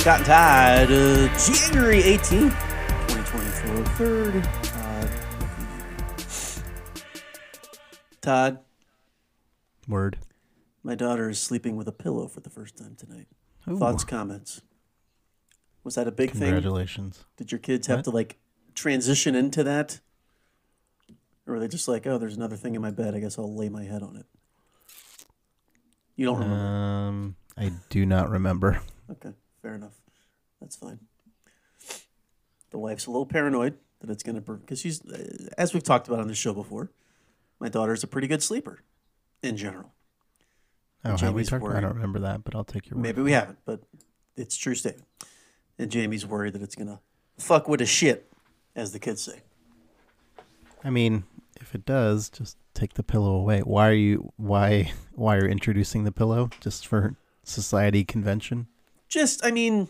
Scott and Todd, January 18th, 2024, third. Todd. Word. My daughter is sleeping with a pillow for the first time tonight. Ooh. Thoughts, comments? Was that a big thing? Congratulations. Did your kids have to like transition into that? Or were they just like, oh, there's another thing in my bed. I guess I'll lay my head on it. You don't remember? I do not remember. Okay, fair enough. That's fine. The wife's a little paranoid that it's going to, because she's, as we've talked about on this show before, my daughter's a pretty good sleeper in general. Oh, have we talked? I don't remember that, but I'll take your word. Maybe we haven't, but it's a true statement. And Jamie's worried that it's going to fuck with a shit, as the kids say. I mean, if it does, just take the pillow away. Why are you introducing the pillow? Just for society convention? I mean,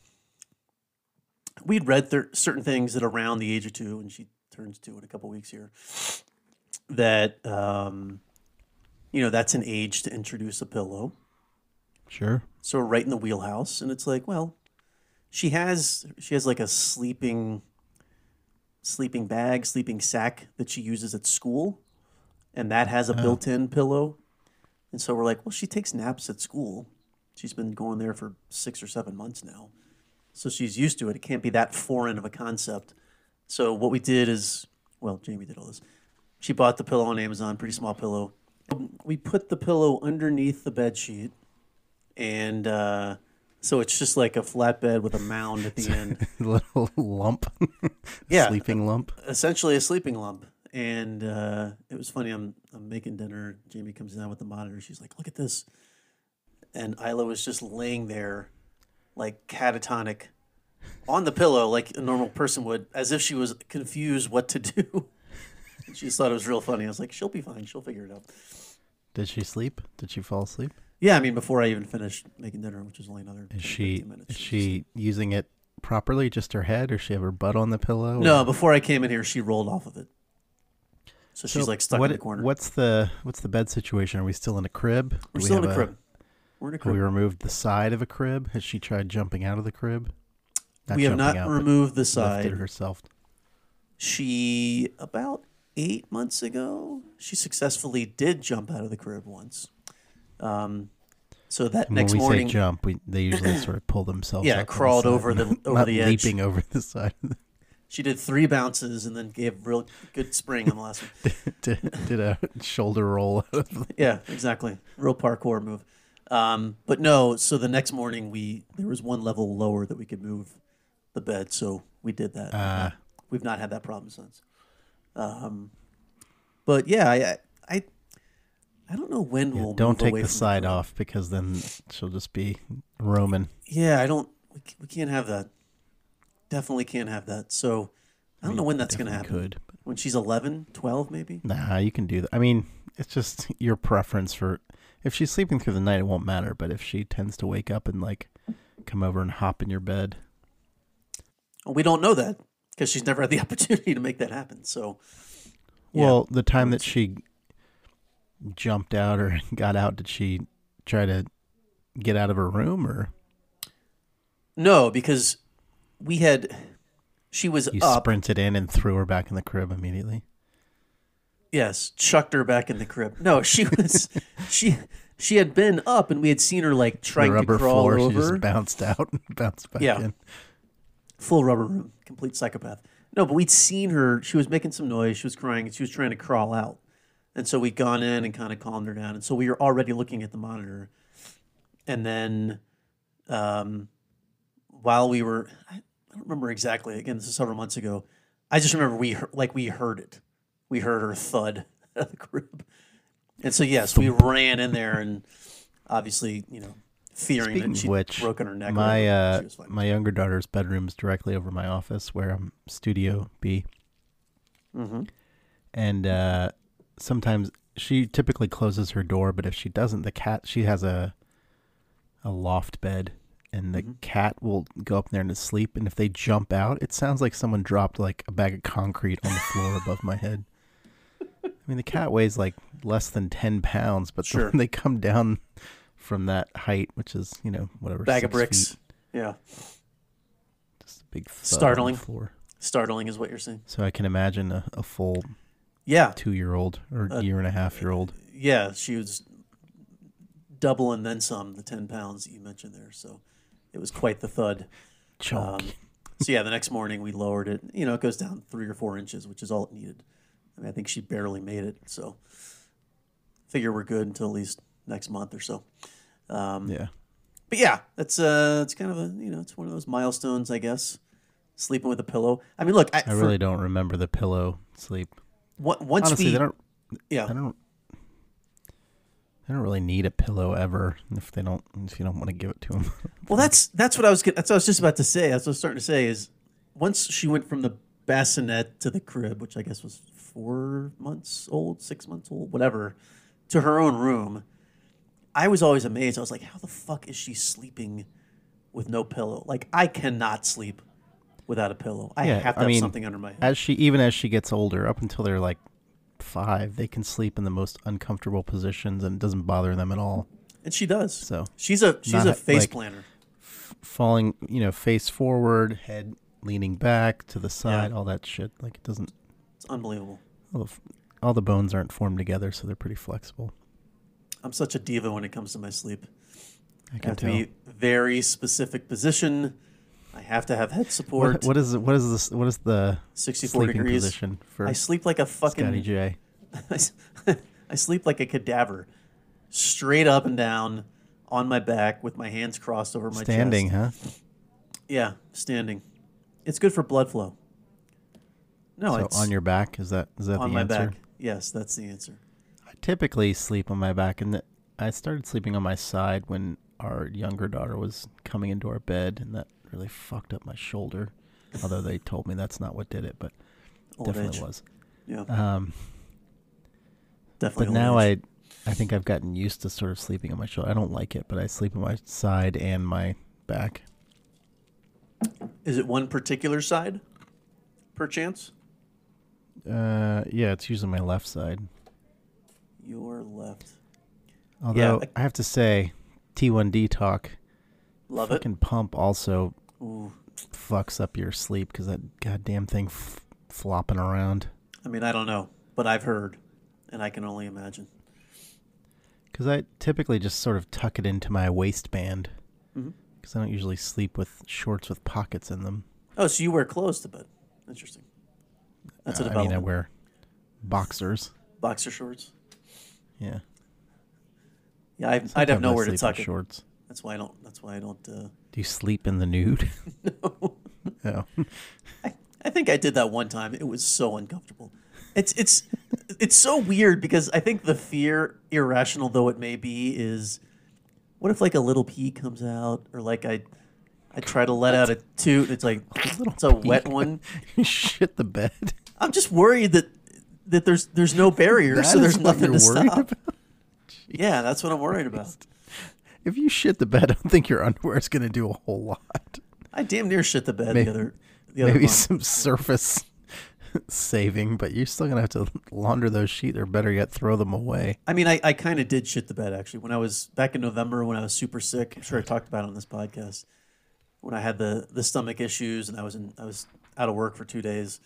we'd read certain things that around the age of 2, and she turns 2 in a couple weeks here, that, that's an age to introduce a pillow. Sure. So we're right in the wheelhouse, and it's like, well, she has like a sleeping bag, sleeping sack that she uses at school, and that has a built-in pillow. And so we're like, well, she takes naps at school. She's been going there for 6 or 7 months now. So she's used to it. It can't be that foreign of a concept. So what we did is, well, Jamie did all this. She bought the pillow on Amazon, pretty small pillow. We put the pillow underneath the bed sheet, and so it's just like a flatbed with a mound at the end. Little lump. Yeah. Sleeping lump. Essentially a sleeping lump. And it was funny. I'm making dinner. Jamie comes down with the monitor. She's like, look at this. And Isla was just laying there like catatonic on the pillow like a normal person would, as if she was confused what to do. She just thought it was real funny. I was like, she'll be fine. She'll figure it out. Did she sleep? Did she fall asleep? Yeah, I mean, before I even finished making dinner, which was only another 15 minutes. Is she using it properly, just her head, or she have her butt on the pillow? No, before I came in here, she rolled off of it. So she's like stuck in the corner. What's the bed situation? Are we still in a crib? We're still in a crib. We're in a crib. We removed the side of a crib. Has she tried jumping out of the crib? We have not removed the side. Lifted herself. She, about 8 months ago, she successfully did jump out of the crib once. So that and next when we morning, say jump, they usually sort of pull themselves. Yeah, up crawled over the edge, leaping over the side. She did 3 bounces and then gave real good spring on the last one. did a shoulder roll. Yeah, exactly. Real parkour move. But no, so the next morning there was one level lower that we could move the bed, so we did that. We've not had that problem since. But yeah, I don't know when we'll don't move take away the from side off, because then she'll just be roaming. Yeah, we can't have that. Definitely can't have that. So I don't know when that's going to happen. When she's 11, 12 maybe? Nah, you can do that. I mean, it's just your preference for, if she's sleeping through the night, it won't matter. But if she tends to wake up and like come over and hop in your bed. Well, we don't know that because she's never had the opportunity to make that happen. So, well, the time that she jumped out or got out, did she try to get out of her room or? No, because she was you up. Sprinted in and threw her back in the crib immediately. Yes, chucked her back in the crib. No, she was she had been up and we had seen her like trying to crawl over. She just bounced out and bounced back in. Full rubber room, complete psychopath. No, but we'd seen her. She was making some noise. She was crying. And she was trying to crawl out. And so we'd gone in and kind of calmed her down. And so we were already looking at the monitor. And then while we were, I don't remember exactly. Again, this is several months ago. I just remember we heard it. We heard her thud at the crib. And so, yes, we ran in there and obviously, fearing that she'd broken her neck. My younger daughter's bedroom is directly over my office where I'm Studio B. Mm-hmm. And sometimes she typically closes her door, but if she doesn't, she has a loft bed, and the cat will go up there and sleep. And if they jump out, it sounds like someone dropped like a bag of concrete on the floor above my head. I mean, the cat weighs like less than 10 pounds, but when they come down from that height, which is, whatever, bag of bricks. Yeah. Just a big thud Startling. on the floor. Startling is what you're saying. So I can imagine a full Yeah. 2-year-old or year and a half-year-old. Yeah, she was double and then some, the 10 pounds that you mentioned there. So it was quite the thud. Chunk. So yeah, the next morning we lowered it. You know, it goes down 3 or 4 inches, which is all it needed. I mean, I think she barely made it. So figure we're good until at least next month or so. Yeah. But yeah, it's kind of it's one of those milestones, I guess. Sleeping with a pillow. I mean, look, I really don't remember the pillow sleep. Once Honestly, we, I don't yeah, they don't really need a pillow ever if you don't want to give it to them. Well, that's what I was just about to say. That's what I was starting to say is once she went from the bassinet to the crib, which I guess was 4 months old, 6 months old, whatever, to her own room, I was always amazed. I was like, how the fuck is she sleeping with no pillow? Like, I cannot sleep without a pillow. I have to have something under my head. As she gets older, up until they're like 5, they can sleep in the most uncomfortable positions and it doesn't bother them at all. And she does. So she's a face planner. Falling, face forward, head leaning back to the side, all that shit. Like it doesn't. It's unbelievable. All the bones aren't formed together, so they're pretty flexible. I'm such a diva when it comes to my sleep. I have to be very specific position. I have to have head support. What is the 64 degrees position for? I sleep like a fucking Scotty J. I sleep like a cadaver, straight up and down on my back with my hands crossed over my chest. Standing, huh? Yeah, standing. It's good for blood flow. No, so it's on your back. Is that on the my answer? back. Yes, that's the answer. I typically sleep on my back, and I started sleeping on my side when our younger daughter was coming into our bed, and that really fucked up my shoulder. Although they told me that's not what did it, but definitely was. Yeah. But Definitely. now I think I've gotten used to sort of sleeping on my shoulder. I don't like it, but I sleep on my side and my back. Is it one particular side, perchance? Yeah, it's usually my left side. Your left. Although I have to say, T1D talk. Love fucking pump also Ooh. fucks up your sleep because that goddamn thing flopping around. I mean, I don't know, but I've heard, and I can only imagine. Because I typically just sort of tuck it into my waistband. Because I don't usually sleep with shorts with pockets in them. Oh, so you wear clothes to bed? Interesting. That's a development. I wear boxers. Boxer shorts. Yeah. Yeah, I'd have nowhere to tuck it. Shorts. That's why I don't. Do you sleep in the nude? No. Oh. I think I did that one time. It was so uncomfortable. It's so weird because I think the fear, irrational though it may be, is what if like a little pee comes out, or like I try to let out a toot. It's like it's a wet one. You shit the bed. I'm just worried that there's no barrier, so there's nothing to stop. Yeah, that's what I'm worried about. If you shit the bed, I don't think your underwear is going to do a whole lot. I damn near shit the bed maybe, the other maybe month. Some surface saving, but you're still going to have to launder those sheets, or better yet, throw them away. I mean, I kind of did shit the bed, actually. When I was back in November, when I was super sick, I'm sure I talked about it on this podcast, when I had the stomach issues and I was out of work for 2 days.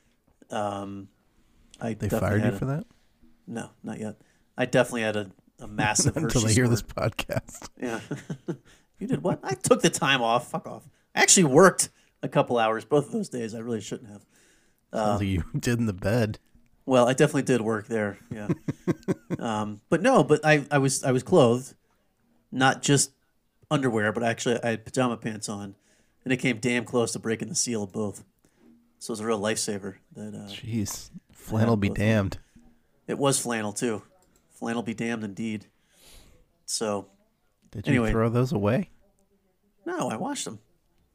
They fired you for that? No, not yet. I definitely had a massive until they hear this podcast. Yeah. You did what? I took the time off. Fuck off. I actually worked a couple hours both of those days. I really shouldn't have. Sounds like you did in the bed. Well, I definitely did work there. Yeah. But I was clothed, not just underwear, but actually I had pajama pants on, and it came damn close to breaking the seal of both. So it was a real lifesaver. Jeez, flannel be damned. It was flannel too. Flannel be damned indeed. So, did you throw those away? No, I washed them.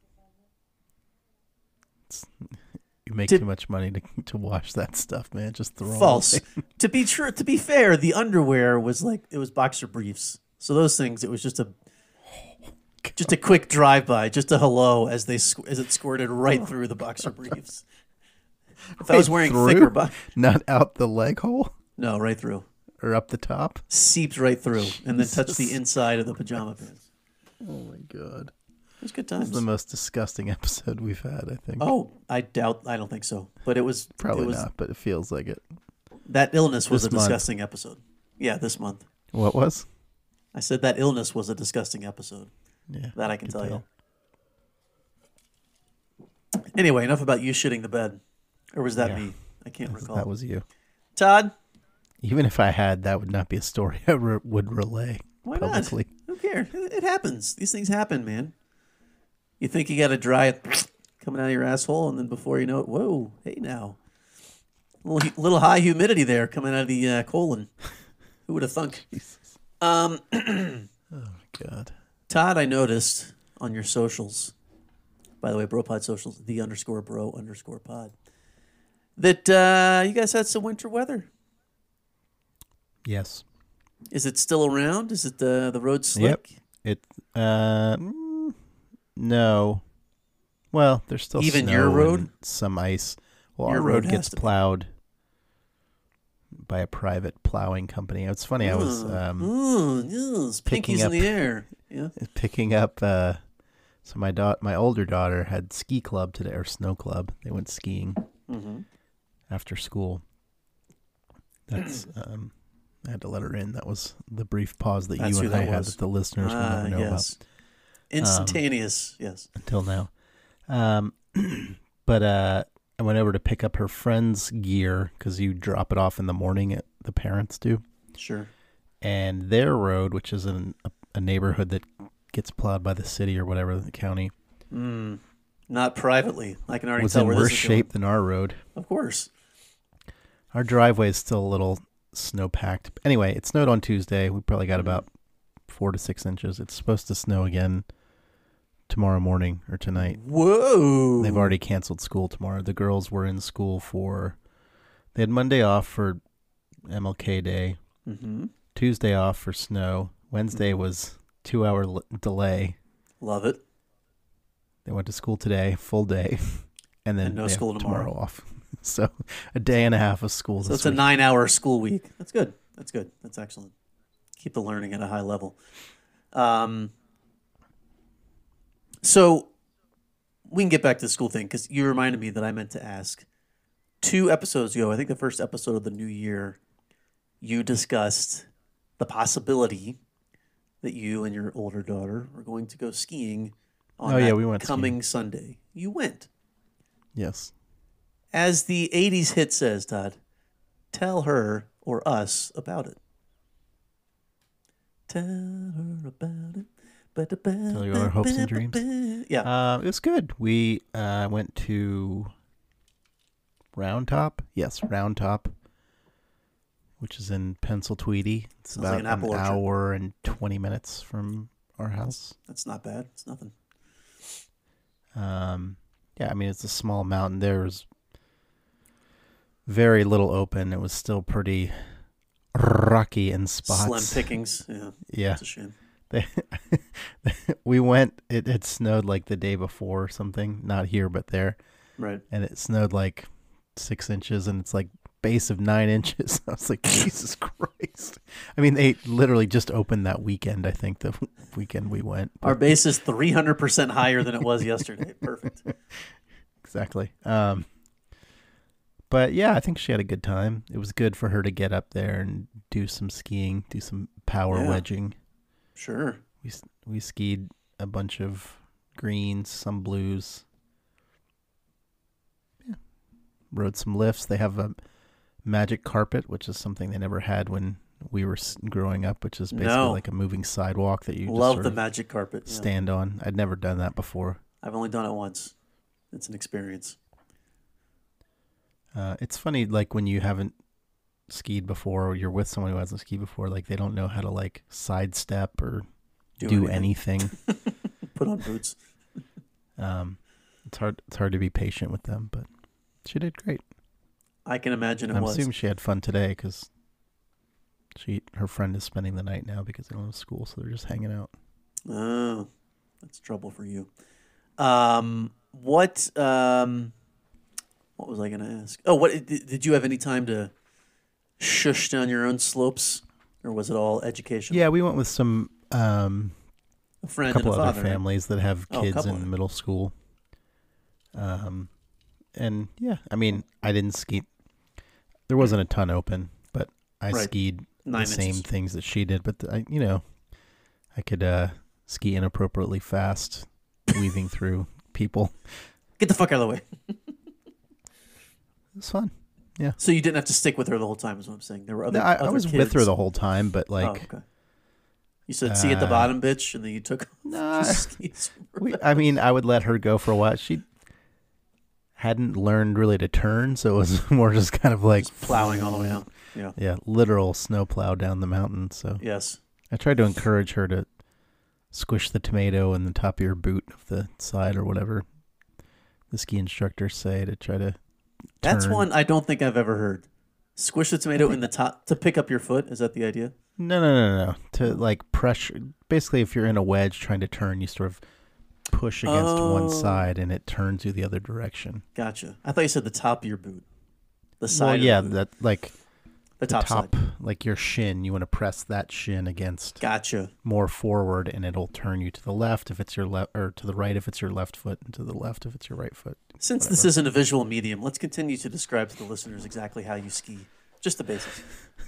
You make too much money to wash that stuff, man. Just throw false. them away. To be fair, the underwear was it was boxer briefs. So those things, it was just a quick drive-by, just a hello as it squirted right through the boxer briefs. If I was wearing thicker not out the leg hole? No, right through. Or up the top? Seeped right through and then touched the inside of the pajama pants. Oh my God. was good This times. is the most disgusting episode we've had, I think. Oh, I don't think so. But it was Probably it was, not, but it feels like it. That illness was This a month. disgusting episode. Yeah, this month. What was? I said that illness was a disgusting episode. Yeah. That I can could tell you. Anyway, enough about you shitting the bed. Or was that Yeah. me? I can't recall. That was you. Todd, Even if I had, that would not be a story I would relay why publicly. not? Who cares? It happens. These things happen, man. You think you got a dry coming out of your asshole, and then before you know it, whoa, hey now. Little high humidity there coming out of the colon. Who would have thunk? Oh, God. Todd, I noticed on your socials, by the way, BroPod socials, _bro_pod, that you guys had some winter weather. Yes. Is it still around? Is it the road slick? It. No. Well, there's still Even snow your road? and some ice. Well, Your our road road has gets to be. plowed by a private plowing company. It's funny. I was Yes, picking pinkies up- in the air. Yeah. picking up. So my older daughter had ski club today, or snow club. They went skiing after school. That's. I had to let her in. That was the brief pause that That's you who and I that had was. that the listeners will never know yes. Instantaneous. Yes. about until now. But I went over to pick up her friend's gear because you drop it off in the morning. The parents do. Sure. And their road, which is in a neighborhood that gets plowed by the city or whatever, the county, Not privately. I can already was tell in where worse this is shape than our road. going. Of course. Our driveway is still a little snow packed. Anyway, it snowed on Tuesday. We probably got about 4 to 6 inches. It's supposed to snow again tomorrow morning or tonight. Whoa. They've already canceled school tomorrow. The girls were in school they had Monday off for MLK Day, Tuesday off for snow. Wednesday was 2-hour delay. Love it. They went to school today, full day, and then And no they have school tomorrow. off. So a day and a half of school So this it's a week. 9-hour school week. That's good. That's good. That's excellent. Keep the learning at a high level. So we can get back to the school thing because you reminded me that I meant to ask. 2 episodes ago, I think the first episode of the new year, you discussed the possibility that you and your older daughter are going to go skiing on we went coming Sunday. You went. Yes. As the 80s hit says, Todd, tell her or us about it. Tell her about it. Tell you our hopes and dreams. Yeah. It was good. We went to Round Top. Yes, Round Top, which is in Pennsylvania. It's Sounds like about an apple orchard. hour and 20 minutes from our house. That's not bad. It's nothing. Yeah, I mean, it's a small mountain. There's very little open. It was still pretty rocky in spots. Slim pickings. Yeah. Yeah. It's a shame. We went, it had snowed like the day before or something. Not here, but there. Right. And it snowed like 6 inches, and it's like base of 9 inches. I was like, Jesus Christ. I mean, they literally just opened that weekend, I think, the weekend we went. Our base is 300% higher than it was yesterday. Perfect. Exactly. But yeah, I think she had a good time. It was good for her to get up there and do some skiing, do some power Yeah. wedging. Sure. We skied a bunch of greens, some blues. Yeah. Rode some lifts. They have a magic carpet, which is something they never had when we were growing up, which is basically No. like a moving sidewalk that you just Love sort the of magic carpet. Yeah. stand on. I'd never done that before. I've only done it once. It's an experience. It's funny, like when you haven't skied before, or you're with someone who hasn't skied before, like they don't know how to like sidestep or do anything. Put on boots. It's hard to be patient with them, but she did great. I can imagine it I'm was. assuming she had fun today because her friend is spending the night now because they don't have school, so they're just hanging out. Oh, that's trouble for you. What was I going to ask? Oh, what did you have any time to shush down your own slopes, or was it all education? Yeah, we went with some A friend couple and a other father. Right? families that have Oh, a kids couple in other. middle school. And yeah, I mean, I didn't ski. There wasn't a ton open, but I Right. skied the 9 same inches. things that she did. But I could ski inappropriately fast, weaving through people. Get the fuck out of the way. It was fun. So you didn't have to stick with her the whole time, is what I'm saying. There were other, No, I other was kids. with her the whole time, but Oh, like, okay. You said, see you at the bottom, bitch, and then you took nah, skis. I mean, I would let her go for a while. She hadn't learned really to turn, so it was more just kind of like Just plowing all the way down. Yeah. Yeah, literal snow plow down the mountain. So Yes. I tried to encourage her to squish the tomato in the top of your boot of the side or whatever the ski instructors say to try to That's turn. one I don't think I've ever heard. Squish the tomato in the top to pick up your foot. Is that the idea? No. To like pressure. Basically, if you're in a wedge trying to turn, you sort of push against one side and it turns you the other direction. Gotcha. I thought you said the top of your boot. The side. Well, of yeah, the boot. that like the top side. like your shin. You want to press that shin against Gotcha. more forward, and it'll turn you to the left if it's your left, or to the right if it's your left foot, and to the left if it's your right foot. Since this isn't a visual medium, let's continue to describe to the listeners exactly how you ski. Just the basics.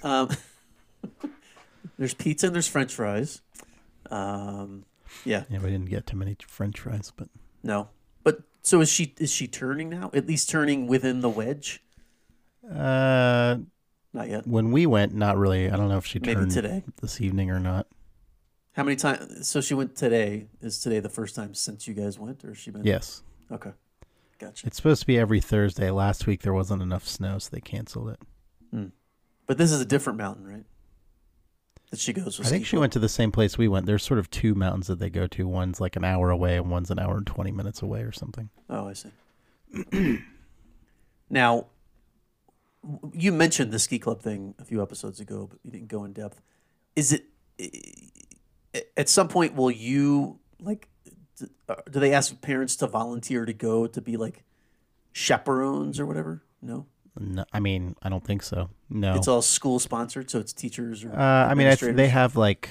There's pizza and there's French fries. Yeah. Yeah, we didn't get too many French fries, but No. But so is she turning now? At least turning within the wedge? Not yet. when we went, not really. I don't know if she Maybe turned today. this evening or not. How many times? So she went today. Is today the first time since you guys went, or has she been? Yes, Okay. Gotcha. it's supposed to be every Thursday. Last week there wasn't enough snow, so they canceled it. But this is a different mountain, right? That she goes with. I think she went to the same place we went. There's sort of two mountains that they go to. One's like an hour away, and one's an hour and 20 minutes away, or something. Oh, I see. Now, you mentioned the ski club thing a few episodes ago, but you didn't go in depth. Is it at some point? Will you like? Do they ask parents to volunteer to go to be like chaperones or whatever? No, No, I mean, I don't think so. No, it's all school sponsored, so it's teachers or. I mean, they administrators? have like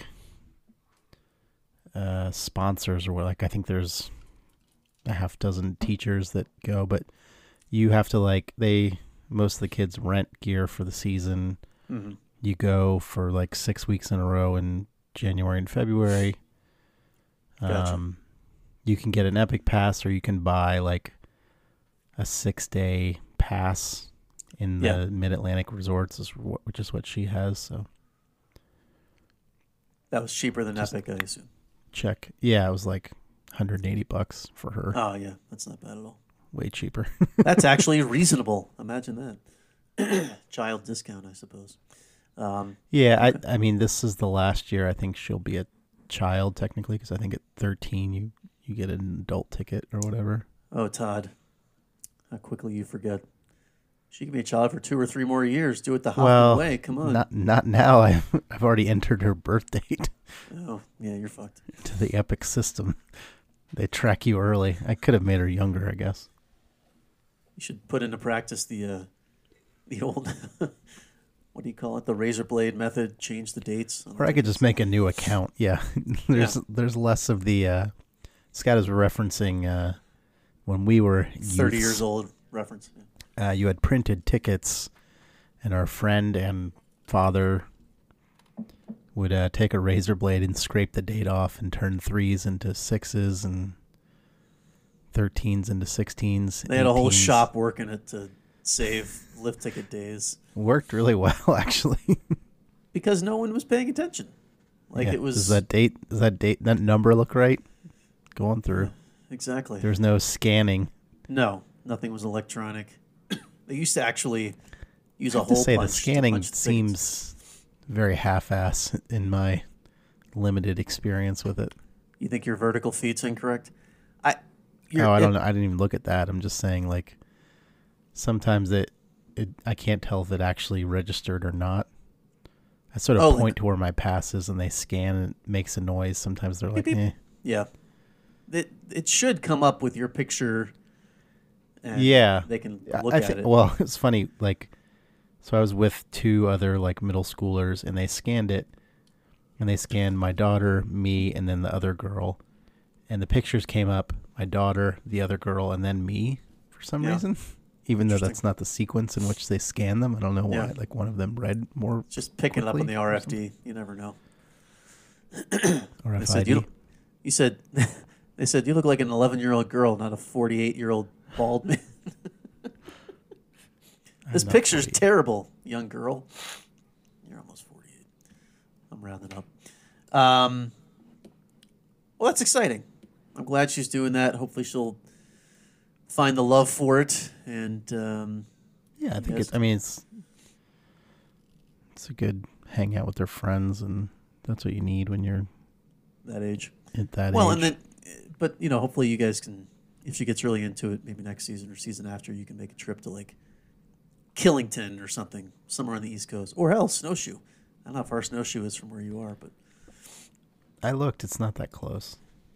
sponsors, or like I think there's a half dozen teachers that go, but you have to like most of the kids rent gear for the season. Mhm. You go for like 6 weeks in a row in January and February. Gotcha. You can get an Epic Pass, or you can buy like a 6-day pass in the Yeah. Mid-Atlantic resorts, which is what she has. So That was cheaper than Epic, I assume. check. Yeah, it was like $180 for her. Oh yeah, that's not bad at all. Way cheaper. That's actually reasonable. Imagine that. Child discount, I suppose. Yeah, I mean, this is the last year I think she'll be a child technically, because I think at 13 you get an adult ticket or whatever. Oh, Todd, how quickly you forget. She can be a child for 2 or 3 more years. Do it the Hoffman Well, way. Come on. not now. I've already entered her birth date Oh, yeah, you're fucked. to the Epic system. They track you early. I could have made her younger, I guess. You should put into practice the old, what do you call it? The razor blade method. Change the dates. Or I could just make a new account. Yeah, there's less of the. Scott is referencing when we were 30 youths. years old reference. You had printed tickets, and our friend and father would take a razor blade and scrape the date off and turn 3s into 6s and 13s into 16s. They had a whole 18s. shop working it to save lift ticket days Worked really well, actually. because no one was paying attention. Like Yeah. it was Does that number look right? Going through. exactly. There's no scanning. No, nothing was electronic. They used to actually use I a have to hole say punch the to scanning punch the tickets. seems very half-ass in my limited experience with it. You think your vertical feet's incorrect? I don't know. I didn't even look at that. I'm just saying, like, sometimes I can't tell if it actually registered or not. I sort of point to where my pass is, and they scan, and it makes a noise. Sometimes they're like, beep. eh. Yeah. It should come up with your picture. And Yeah. They can look at it. Well, it's funny. Like, so I was with 2 other like middle schoolers, and they scanned it, and they scanned my daughter, me, and then the other girl. And the pictures came up, my daughter, the other girl, and then me for some reason. Even though that's not the sequence in which they scan them. I don't know why. Yeah. Like one of them read more. Just picking it up on the RFD. You never know. Or They said, you said, they said, you look like an 11-year-old girl, not a 48-year-old bald man. This picture's terrible, young girl. You're almost 48. I'm rounding up. Well, that's exciting. I'm glad she's doing that. Hopefully she'll find the love for it. And yeah, I think it's a good hangout with their friends, and that's what you need when you're that age. At that well, age. and then, but hopefully you guys can, if she gets really into it, maybe next season or season after, you can make a trip to like Killington or something, somewhere on the East Coast, or hell, Snowshoe. I don't know how far Snowshoe is from where you are, but I looked; it's not that close.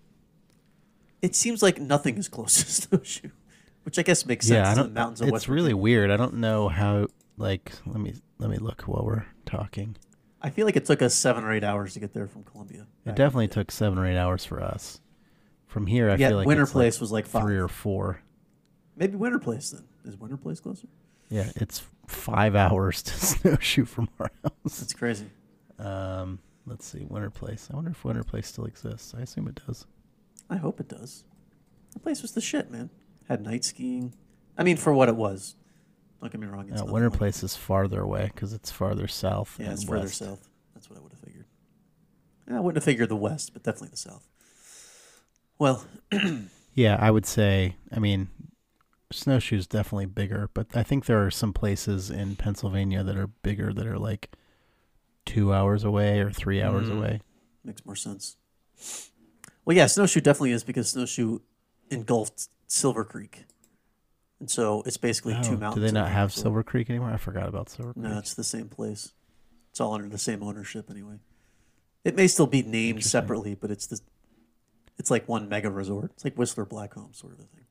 It seems like nothing is close to Snowshoe, which I guess makes sense. Yeah, The mountains of it's West really Virginia. weird. I don't know how. Like, let me look while we're talking. I feel like it took us 7 or 8 hours to get there from Columbia. It definitely took 7 or 8 hours for us. From here, I Yeah, feel like Winter it's Place was like 5. 3 or 4. Maybe Winter Place then. Is Winter Place closer? Yeah, it's 5 hours to Snowshoe from our house. That's crazy. Let's see, Winter Place. I wonder if Winter Place still exists. I assume it does. I hope it does. The place was the shit, man. Had night skiing. I mean, for what it was. Don't get me wrong. It's Winter like, Place is farther away because it's farther south. Yeah, and it's further west. south. That's what I would have figured. I wouldn't have figured the west, but definitely the south. Well, yeah, I would say. I mean, Snowshoe's definitely bigger, but I think there are some places in Pennsylvania that are bigger that are like 2 hours away or 3 hours away. Makes more sense. Well, yeah, Snowshoe definitely is because Snowshoe engulfed Silver Creek. And so it's basically two mountains. Do they not in have one Silver Creek anymore? I forgot about Silver Creek. No, it's the same place. It's all under the same ownership anyway. It may still be named separately, but it's like one mega resort. It's like Whistler Blackcomb sort of a thing.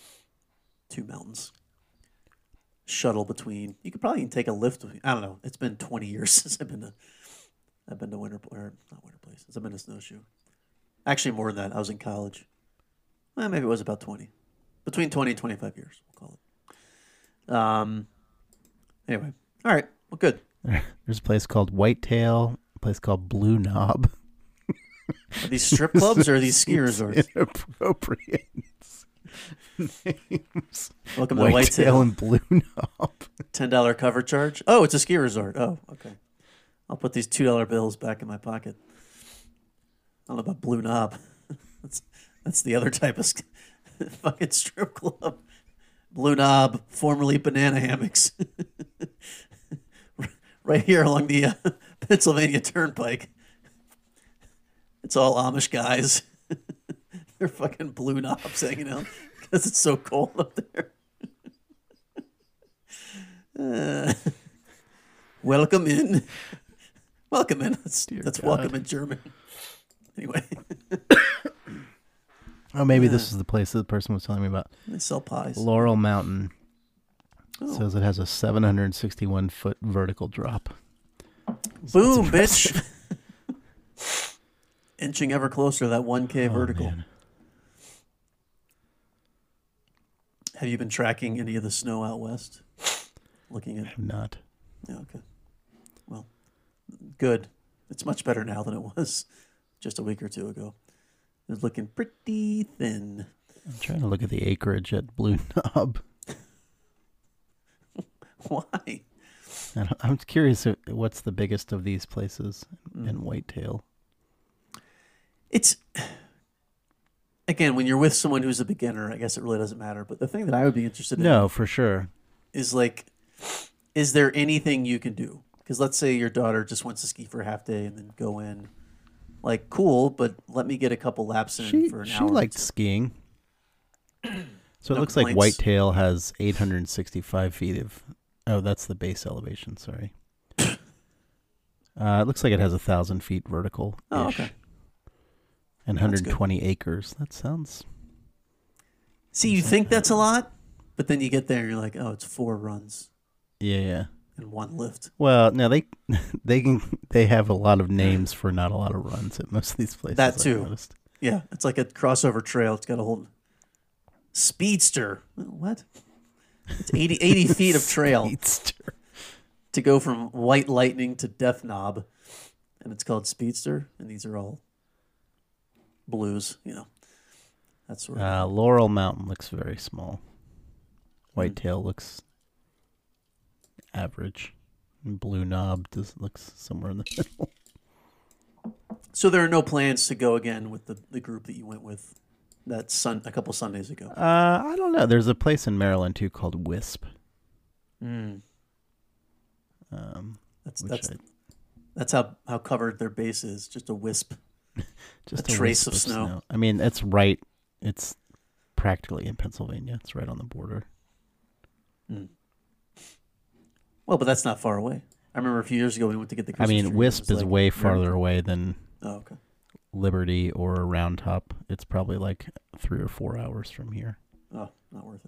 2 mountains. Shuttle between. You could probably even take a lift. I don't know. It's been 20 years since I've been to not Winter Place. Since I've been to Snowshoe. Actually, more than that. I was in college. Well, maybe it was about 20. Between 20 and 25 years, we'll call it. Anyway. All right. Well, good. There's a place called Whitetail, a place called Blue Knob. Are these strip clubs or are these ski resorts? Inappropriate names. Welcome to Whitetail Whitetail. and Blue Knob. $10 cover charge. Oh, it's a ski resort. Oh, okay. I'll put these $2 bills back in my pocket. I don't know about Blue Knob. That's the other type of fucking strip club. Blue Knob, formerly Banana Hammocks. Right here along the Pennsylvania Turnpike. It's all Amish guys. They're fucking blue knobs hanging out because it's so cold up there. Welcome in. Welcome in. That's God. welcome in German. Anyway. Oh, maybe this is the place that the person was telling me about. They sell pies. Laurel Mountain. Oh. Says it has a 761-foot vertical drop. Boom, bitch. Inching ever closer to that 1K vertical. Man. Have you been tracking any of the snow out west? Looking I at. have not. Yeah, okay. Well, good. It's much better now than it was just a week or two ago. It was looking pretty thin. I'm trying to look at the acreage at Blue Knob. Why? I'm curious what's the biggest of these places in Whitetail. It's, again, when you're with someone who's a beginner, I guess it really doesn't matter. But the thing that I would be interested in No, for sure. is like, is there anything you can do? Because let's say your daughter just wants to ski for a half day and then go in. Like, cool, but let me get a couple laps in for an hour. She liked skiing. So it No looks like complaints. Whitetail has 865 feet of... Oh, that's the base elevation, sorry. It looks like it has 1,000 feet vertical. Oh, okay. And That's good. 120 acres. That sounds... See, you think that's a lot, but then you get there and you're like, oh, it's 4 runs. Yeah. in one lift. Well, no, they have a lot of names for not a lot of runs at most of these places. That I've too. noticed. Yeah, it's like a crossover trail. It's got a whole Speedster. What? It's 80 feet of trail Speedster. to go from White Lightning to Death Knob, and it's called Speedster. And these are all blues. That sort of. Laurel Mountain looks very small. Whitetail looks average. And Blue Knob looks somewhere in the middle. So there are no plans to go again with the group that you went with a couple Sundays ago. I don't know. There's a place in Maryland too called Wisp. That's how covered their base is. Just a wisp, just a trace of snow. I mean, it's right. It's practically in Pennsylvania. It's right on the border. Well, but that's not far away. I remember a few years ago we went to get the Christmas tree. Wisp is way farther away than okay. Liberty or Round Top. It's probably like 3 or 4 hours from here. Oh, not worth it.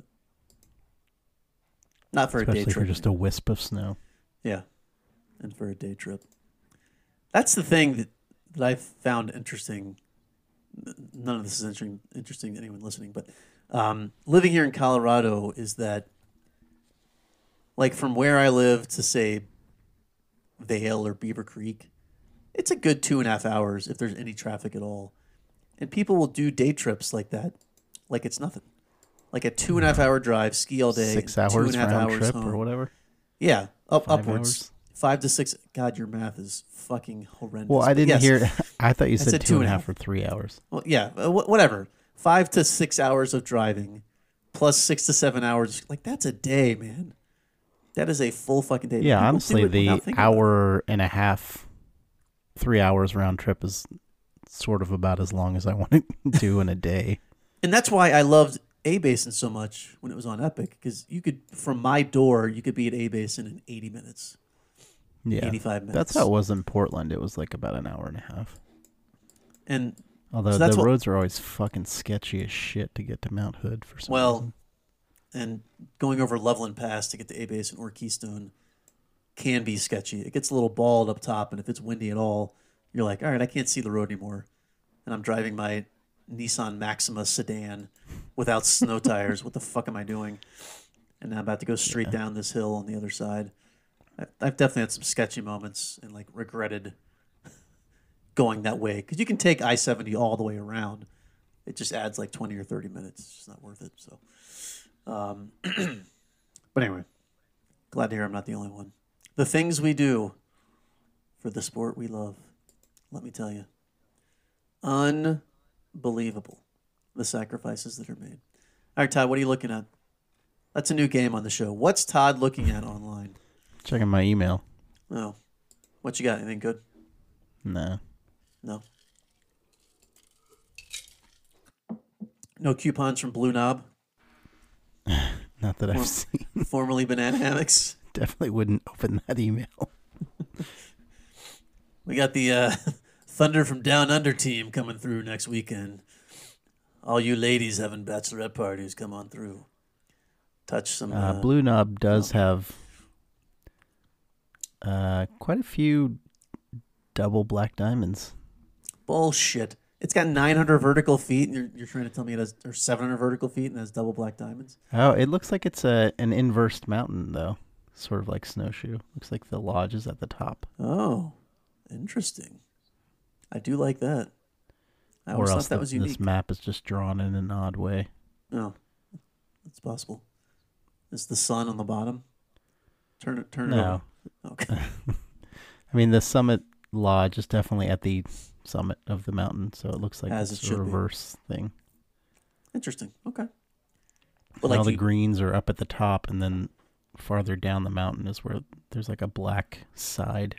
Not for Especially a day trip. for just a wisp of snow. Yeah, and for a day trip. That's the thing that I've found interesting. None of this is interesting to anyone listening, but living here in Colorado is that, like, from where I live to, say, Vail or Beaver Creek, it's a good 2.5 hours if there's any traffic at all. And people will do day trips like that, like it's nothing. Like a 2.5 hour drive, ski all day, 6 hours 2.5 round hours trip home. or whatever. Yeah, 5 upwards. hours? 5 to 6. God, your math is fucking horrendous. Well, I But didn't yes, hear. I thought you said said 2.5 or 3 hours. Well, yeah, whatever. 5 to 6 hours of driving, plus 6 to 7 hours. Like, that's a day, man. That is a full fucking day. Yeah, People honestly, do it the without thinking about it. hour and a half, 3 hours round trip is sort of about as long as I want to do in a day. And that's why I loved A-Basin so much when it was on Epic, because you could, from my door, you could be at A-Basin in 80 minutes. Yeah, 85 minutes. That's how it was in Portland. It was like about an hour and a half. And Although so that's the what- roads are always fucking sketchy as shit to get to Mount Hood for some reason. and going over Loveland Pass to get to A-Basin or Keystone can be sketchy. It gets a little bald up top, and if it's windy at all, you're like, all right, I can't see the road anymore. And I'm driving my Nissan Maxima sedan without snow tires. What the fuck am I doing? And now I'm about to go straight down this hill on the other side. I've definitely had some sketchy moments and, like, regretted going that way. Because you can take I-70 all the way around. It just adds like 20 or 30 minutes. It's just not worth it. So, but anyway, glad to hear I'm not the only one. The things we do for the sport we love, let me tell you, unbelievable, the sacrifices that are made. All right, Todd, what are you looking at? That's a new game on the show. What's Todd looking at online? Checking my email. Oh, what you got? Anything good? No. No. No coupons from Blue Knob, Not that I've Well- seen. formerly Banana Hammocks. Definitely wouldn't open that email. We got the Thunder from Down Under team coming through next weekend. All you ladies having bachelorette parties, come on through. Touch some. Blue Knob does have quite a few double black diamonds. Bullshit. It's got 900 vertical feet, and you're trying to tell me it has, or 700 vertical feet, and has double black diamonds? Oh, it looks like it's an inversed mountain, though. Sort of like Snowshoe. Looks like the lodge is at the top. Oh, interesting. I do like that. I Or always else thought that was unique. this map is just drawn in an odd way. No, that's possible. Is the sun on the bottom? Turn it No. over. Okay. I mean, the summit lodge is definitely at the summit of the mountain, so it looks like As it's it a should be. reverse thing. Interesting. Okay. But And like all the you- greens are up at the top, and then farther down the mountain is where there's like a black side.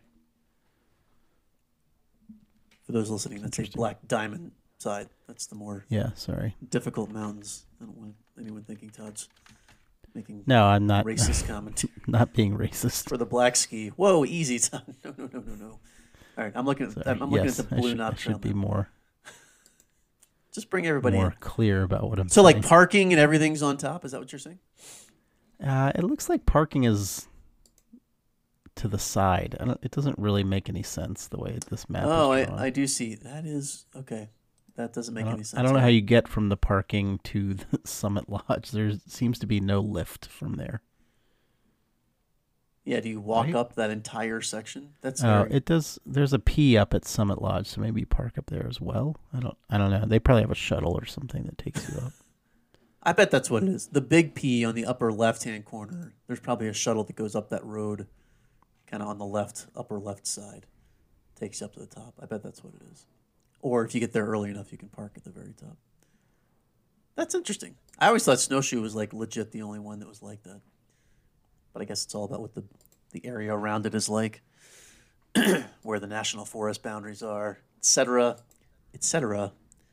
for those listening, that's a Interesting. black diamond side. That's the more Yeah, sorry. difficult mountains. I don't want anyone thinking Todd's making No, I'm not racist commentary not being racist. for the black ski. Whoa, easy, Todd. No. All right, I'm looking at Sorry. I'm looking Yes, at the I Blue should, Knob I Trail should be now. more Just bring everybody more in. clear about what I'm So, saying. like, parking and everything's on top. Is that what you're saying? It looks like parking is to the side. It doesn't really make any sense the way this map Oh, is drawn. I do see. That is okay. That doesn't make any sense. I don't know how you get from the parking to the Summit Lodge. There seems to be no lift from there. Yeah, do you walk up that entire section? That's it does. There's a P up at Summit Lodge, so maybe you park up there as well. I don't know. They probably have a shuttle or something that takes you up. I bet that's what it is. The big P on the upper left-hand corner. There's probably a shuttle that goes up that road, kind of on the upper left side, takes you up to the top. I bet that's what it is. Or if you get there early enough, you can park at the very top. That's interesting. I always thought Snowshoe was like legit the only one that was like that. But I guess it's all about what the area around it is like, where the national forest boundaries are, etc., etc.,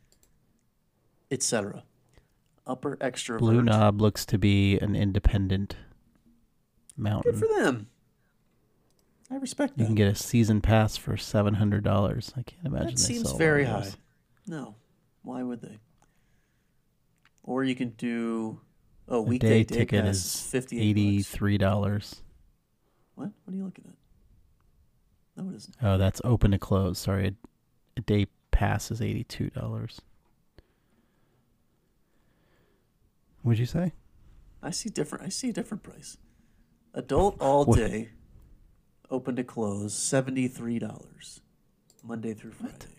etc. Upper extrovert. Blue Knob looks to be an independent mountain. Good for them. I respect that. You can get a season pass for $700. I can't imagine That they seems sell very one of high. those. No. Why would they? Or you can do A weekday day ticket pass is $58. $83. What? What are you looking at? No, it isn't. Oh, that's open to close. Sorry, a day pass is $82. What'd you say? I see a different price. Adult all What? day, open to close, $73. Monday through Friday.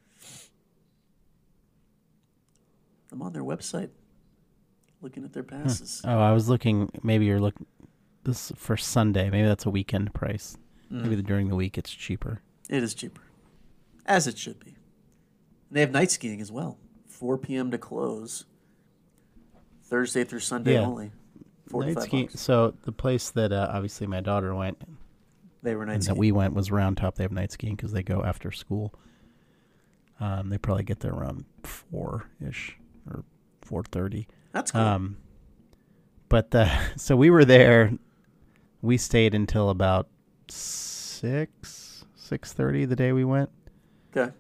I'm on their website looking at their passes. Oh, I was looking. Maybe you're looking this for Sunday. Maybe that's a weekend price. Maybe during the week it's cheaper. It is cheaper, as it should be. And they have night skiing as well. 4 p.m. to close. Thursday through Sunday Yeah. only. Night skiing. $45. So the place that obviously my daughter went They were night and skiing. that we went was Round Top. They have night skiing because they go after school. They probably get there around 4-ish or 4:30. That's cool. But so we were there. We stayed until about 6:30 the day we went. Okay.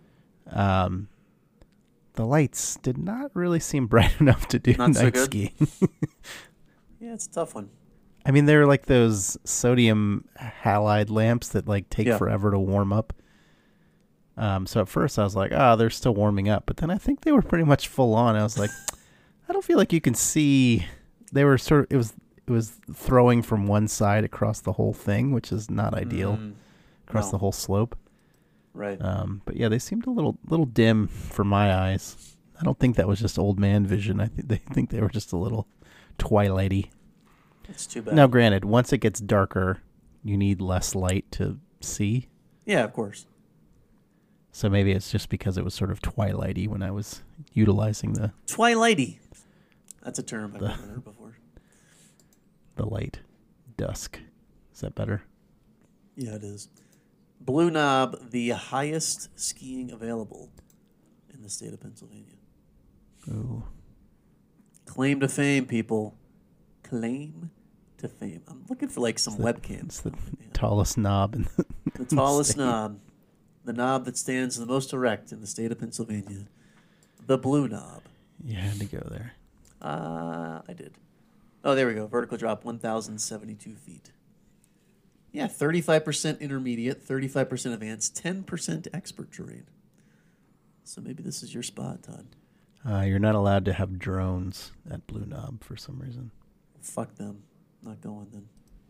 The lights did not really seem bright enough to do Not so night good? skiing. Yeah, it's a tough one. I mean, they're like those sodium halide lamps that like take Yeah. forever to warm up. So at first I was like, they're still warming up. But then I think they were pretty much full on. I was like, I don't feel like you can see. They were it was throwing from one side across the whole thing, which is not ideal, across no. the whole slope. Right. But yeah, they seemed a little dim for my eyes. I don't think that was just old man vision. I think they were just a little twilighty. It's too bad. Now, granted, once it gets darker, you need less light to see. Yeah, of course. So maybe it's just because it was sort of twilighty when I was utilizing the Twilighty. That's a term I've never heard before. light. Dusk. Is that better? Yeah, it is. Blue Knob, the highest skiing available in the state of Pennsylvania. Ooh. Claim to fame, people. Claim to fame. I'm looking for like some webcams. It's the tallest knob in The tallest knob. The knob that stands the most erect in the state of Pennsylvania. The Blue Knob. You had to go there. I did. Oh, there we go. Vertical drop, 1,072 feet. Yeah, 35% intermediate, 35% advanced, 10% expert terrain. So maybe this is your spot, Todd. You're not allowed to have drones at Blue Knob for some reason. Fuck them. Not going then.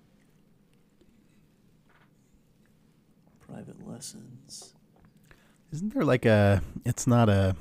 Private lessons. Isn't there like it's not a,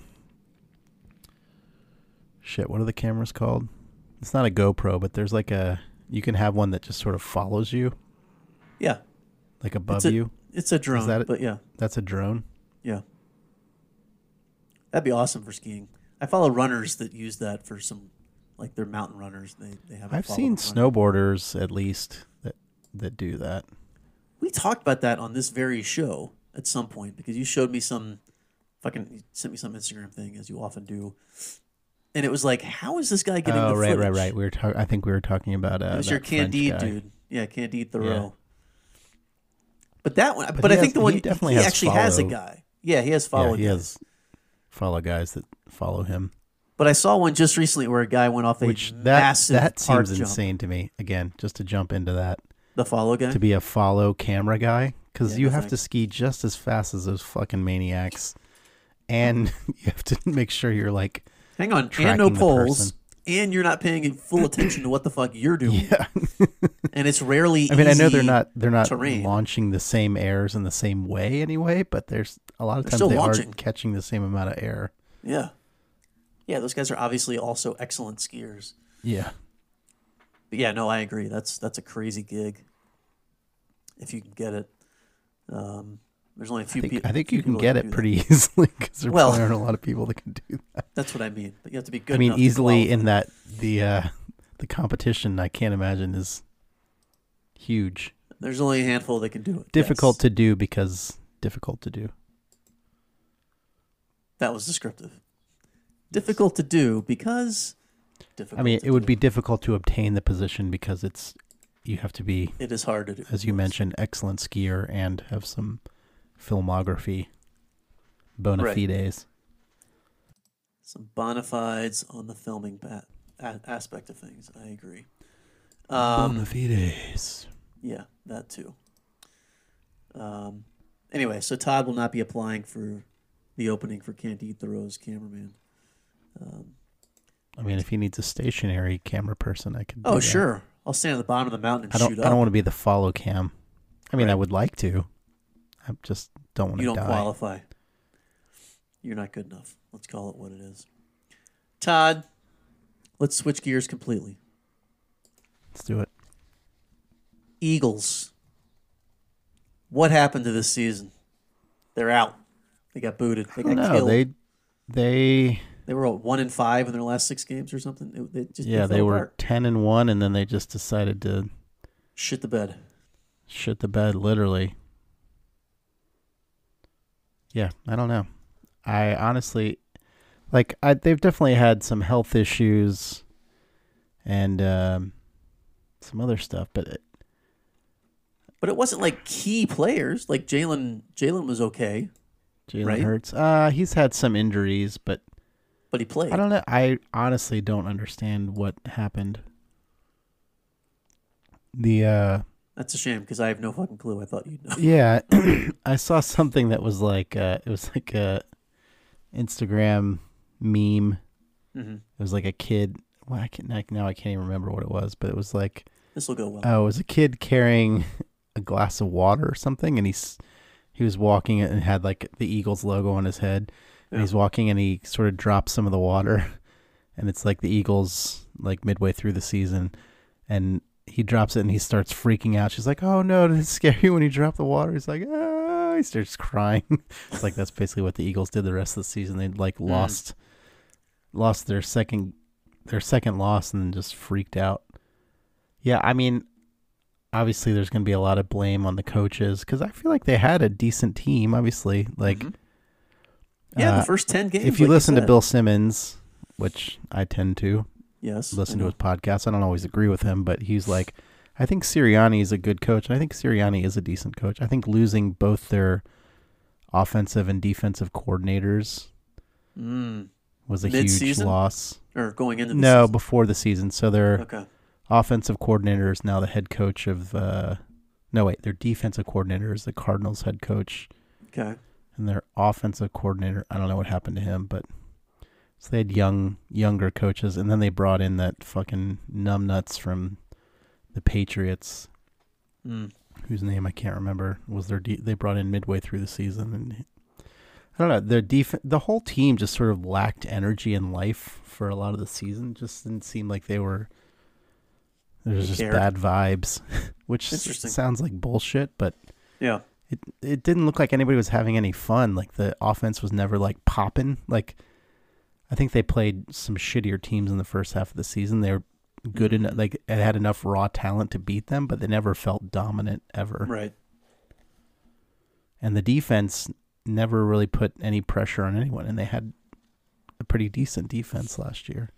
shit, what are the cameras called? It's not a GoPro, but there's like you can have one that just sort of follows you, Yeah. like above It's a- you. It's a drone, that it? but yeah. That's a drone? Yeah. That'd be awesome for skiing. I follow runners that use that for some, like they're mountain runners. They have. I've seen snowboarders at least that do that. We talked about that on this very show at some point because you showed me you sent me some Instagram thing as you often do, and it was like, how is this guy getting the footage? Right. I think we were talking about It was that your French Candide guy. dude. Yeah, Candide Thoreau. Yeah. But that one, But but he I think has- the one he definitely he has actually has a follow. guy. Yeah, he has follow. Yeah, he has follow guys that follow him. But I saw one just recently where a guy went off a Which massive that park seems jump. insane to me. Again, just to jump into that. The follow guy? to be a follow camera guy, because Yeah, you no have to thanks. ski just as fast as those fucking maniacs, and you have to make sure you're like Hang on, and tracking no the poles, person. and you're not paying full attention to what the fuck you're doing. Yeah. And it's rarely I mean, I know easy they're not terrain. launching the same airs in the same way anyway, but there's a lot of They're times still they launching. are catching the same amount of air. Yeah. Yeah, those guys are obviously also excellent skiers. Yeah. But yeah, no, I agree. That's a crazy gig. If you can get it. There's only a few people. I think you can that get do it that. pretty easily because there Well- probably aren't a lot of people that can do that. That's what I mean. But you have to be good I mean, enough to easily qualify. in that the competition, I can't imagine is huge. There's only a handful that can do it. Difficult Yes. to do because difficult to do. That was descriptive. Difficult to do because difficult I mean, to it would do. be difficult to obtain the position because you have to be, It is hard to do. as you mentioned, excellent skier and have some filmography, bona Right. fides. Some bona fides on the filming aspect of things. I agree. Bona fides. Yeah, that too. Anyway, so Todd will not be applying for the opening for Can't Eat the Rose cameraman. I mean, if he needs a stationary camera person, I could. Do Oh, that. sure. I'll stand at the bottom of the mountain and shoot up. I don't want to be the follow cam. I mean, Right. I would like to. I just don't want You to don't die. qualify. You're not good enough. Let's call it what it is. Todd, let's switch gears completely. Let's do it. Eagles. What happened to this season? They're out. They got booted. They got No, killed. they They were what, 1-5 in their last 6 games or something. yeah, fell they were apart. 10-1, and then they just decided to Shit the bed. shit the bed, literally. Yeah, I don't know. I honestly, they've definitely had some health issues and some other stuff, but But it wasn't like key players. Like Jalen was okay, Jalen Right? Hurts, he's had some injuries, but but he played. I don't know. I honestly don't understand what happened. That's a shame because I have no fucking clue. I thought you'd know. Yeah, I saw something that was like it was like a Instagram meme. Mm-hmm. It was like a kid. Well, now I can't even remember what it was, but it was like, This will go well. oh, it was a kid carrying a glass of water or something, and he was walking and had like the Eagles logo on his head, and Yeah. he's walking and he sort of drops some of the water, and it's like the Eagles like midway through the season, and he drops it and he starts freaking out. She's like, "Oh no, did it scare you when you dropped the water?" He's like, "Ah!" He starts crying. It's like that's basically what the Eagles did the rest of the season. They like lost their second loss and then just freaked out. Yeah, I mean, obviously there's going to be a lot of blame on the coaches because I feel like they had a decent team. Obviously, like Mhm. Yeah, the first 10 games. if you like listen to said. Bill Simmons, which I tend to yes, listen I to know. his podcast, I don't always agree with him, but he's like, I think Sirianni is a good coach, and I think Sirianni is a decent coach. I think losing both their offensive and defensive coordinators was a huge Mid-season? loss. Or going into the No, season. before the season. So their Okay. offensive coordinator is now the head coach of their defensive coordinator is the Cardinals head coach, Okay. and their offensive coordinator, I don't know what happened to him, but so they had younger coaches, and then they brought in that fucking numbnuts from the Patriots, whose name I can't remember, was they brought in midway through the season, and I don't know, the whole team just sort of lacked energy and life for a lot of the season. Just didn't seem like there was just cared. bad vibes, which Interesting. sounds like bullshit, but Yeah. it didn't look like anybody was having any fun. Like the offense was never like popping. Like I think they played some shittier teams in the first half of the season. They were good enough, like it had enough raw talent to beat them, but they never felt dominant ever. Right. And the defense never really put any pressure on anyone, and they had a pretty decent defense last year.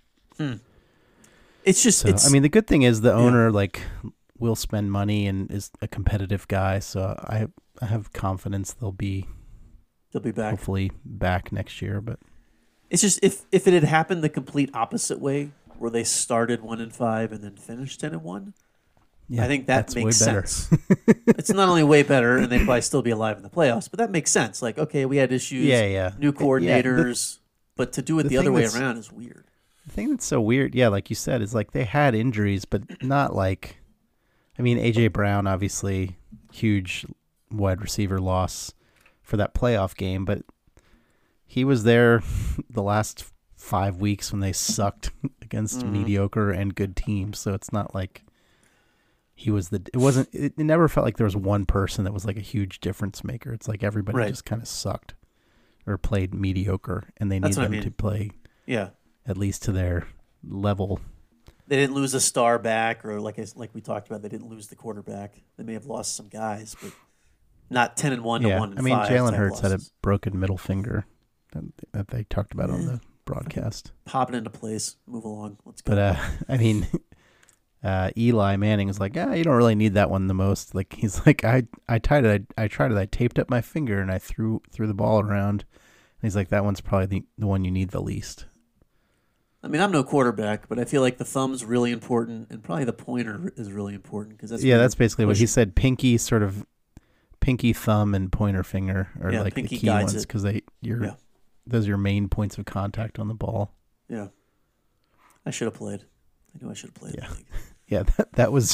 It's just, So it's, I mean, the good thing is the owner like will spend money and is a competitive guy. So I have confidence they'll be they'll be back. hopefully back next year. But It's just, if it had happened the complete opposite way, where they started 1-5 and then finished 10-1, Yeah, I think that that's way makes better. sense. It's not only way better, and they'd probably still be alive in the playoffs, but that makes sense. Like, okay, we had issues, Yeah, yeah. new Yeah, coordinators, but to do it the the other thing way that's around is weird. the thing that's so weird, yeah, like you said, is like they had injuries, but not like, I mean, AJ Brown obviously huge wide receiver loss for that playoff game, but he was there the last 5 weeks when they sucked against mediocre and good teams. So it's not like he was it never felt like there was one person that was like a huge difference maker. It's like everybody Right. just kind of sucked or played mediocre, and they That's need what I them mean. to play Yeah. at least to their level. They didn't lose a star back, or like we talked about, they didn't lose the quarterback. They may have lost some guys, but not 10-1 to 1-5. I mean, Jalen type Hurts had a losses. broken middle finger that they talked about on the broadcast. Pop it into place. Move along. Let's go. But I mean, Eli Manning is like, you don't really need that one the most. Like he's like, I tried it. I taped up my finger and I threw the ball around. And he's like, that one's probably the one you need the least. I mean, I'm no quarterback, but I feel like the thumb's really important, and probably the pointer is really important because That's basically what he said. Pinky, sort of pinky, thumb, and pointer finger are like the pinky key guides ones it. because those are your main points of contact on the ball. Yeah. I should have played. I knew I should have played. Yeah. Yeah, that was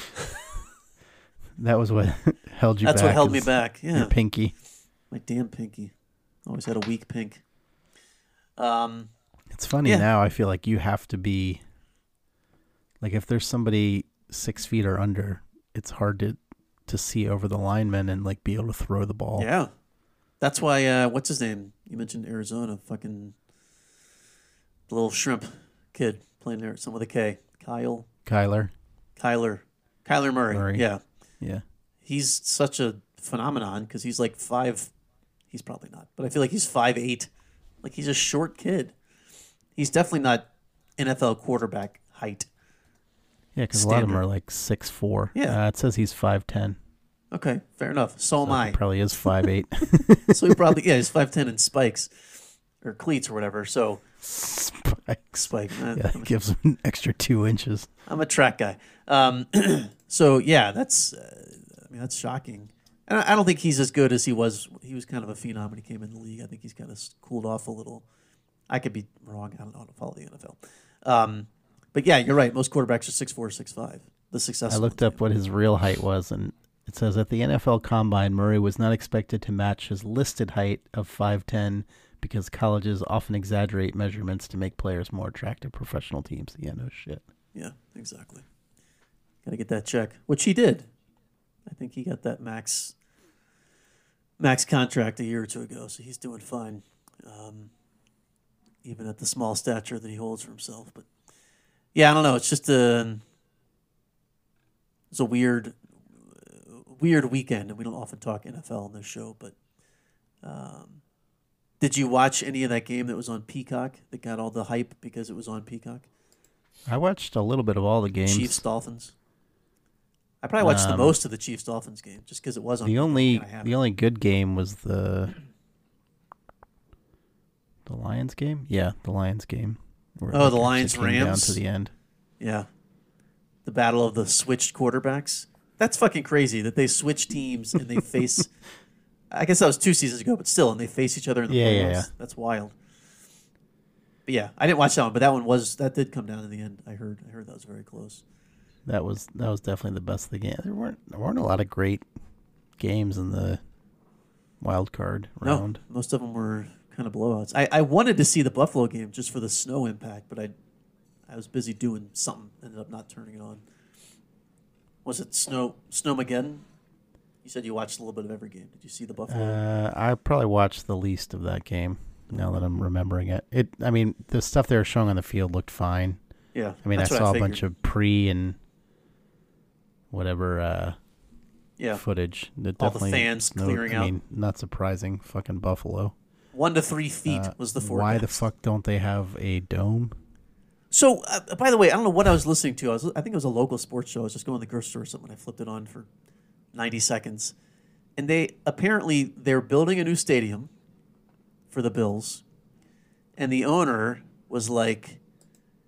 that was what held you back. That's what held me is back. Yeah. Your pinky. My damn pinky. Always had a weak pink. It's funny Yeah. now. I feel like you have to be like if there's somebody 6 feet or under, it's hard to see over the linemen and like be able to throw the ball. Yeah. That's why, what's his name? You mentioned Arizona. Fucking the little shrimp kid playing there. Some with a K. Kyler. Kyler Murray. Yeah. Yeah. He's such a phenomenon because he's like 5. He's probably not, but I feel like he's 5'8". Like he's a short kid. He's definitely not NFL quarterback height. Yeah, because a lot of them Standard. are like 6'4". Yeah. It says he's 5'10". Okay, fair enough. So am I. He probably is 5'8". So he probably he's 5'10" in spikes or cleats or whatever. So Spikes. spike. Yeah, that gives him an extra 2 inches. I'm a track guy. So yeah, that's that's shocking. And I don't think he's as good as he was. He was kind of a phenom when he came in the league. I think he's kind of cooled off a little. I could be wrong. I don't know how to follow the NFL. But yeah, you're right. Most quarterbacks are 6'4", 6'5". The successful. I looked up what his real height was, and it says at the NFL Combine, Murray was not expected to match his listed height of 5'10" because colleges often exaggerate measurements to make players more attractive professional teams. Yeah, no shit. Yeah, exactly. Got to get that check, which he did. I think he got that max contract a year or two ago, so he's doing fine, even at the small stature that he holds for himself. But yeah, I don't know. It's just it's a weird weekend, and we don't often talk NFL on this show. But did you watch any of that game that was on Peacock that got all the hype because it was on Peacock? I watched a little bit of all the games. Chiefs Dolphins. I probably watched the most of the Chiefs Dolphins game just because it was on. The Peacock, and I have the it. only good game was the Lions game. Yeah, the Lions game. where it, Oh, the actually Lions came down Rams? to the end. Yeah. The battle of the switched quarterbacks. That's fucking crazy that they switch teams and they face. I guess that was 2 seasons ago, but still, and they face each other in the Yeah, playoffs. yeah, yeah. That's wild. But yeah, I didn't watch that one, but that did come down in the end. I heard that was very close. That was definitely the best of the game. There weren't a lot of great games in the wild card round. No, most of them were kind of blowouts. I wanted to see the Buffalo game just for the snow impact, but I was busy doing something. Ended up not turning it on. Was it Snowmageddon? You said you watched a little bit of every game. Did you see the Buffalo? I probably watched the least of that game. Now that I'm remembering it, I mean, the stuff they were showing on the field looked fine. Yeah. I mean, I that's what saw a figured. bunch of pre and whatever Yeah. footage. That All the definitely fans clearing out. I mean, not surprising. Fucking Buffalo. 1 to 3 feet was the forecast. Why the fuck don't they have a dome? So, by the way, I don't know what I was listening to. I think it was a local sports show. I was just going to the grocery store or something. I flipped it on for 90 seconds. And they're building a new stadium for the Bills. And the owner was like,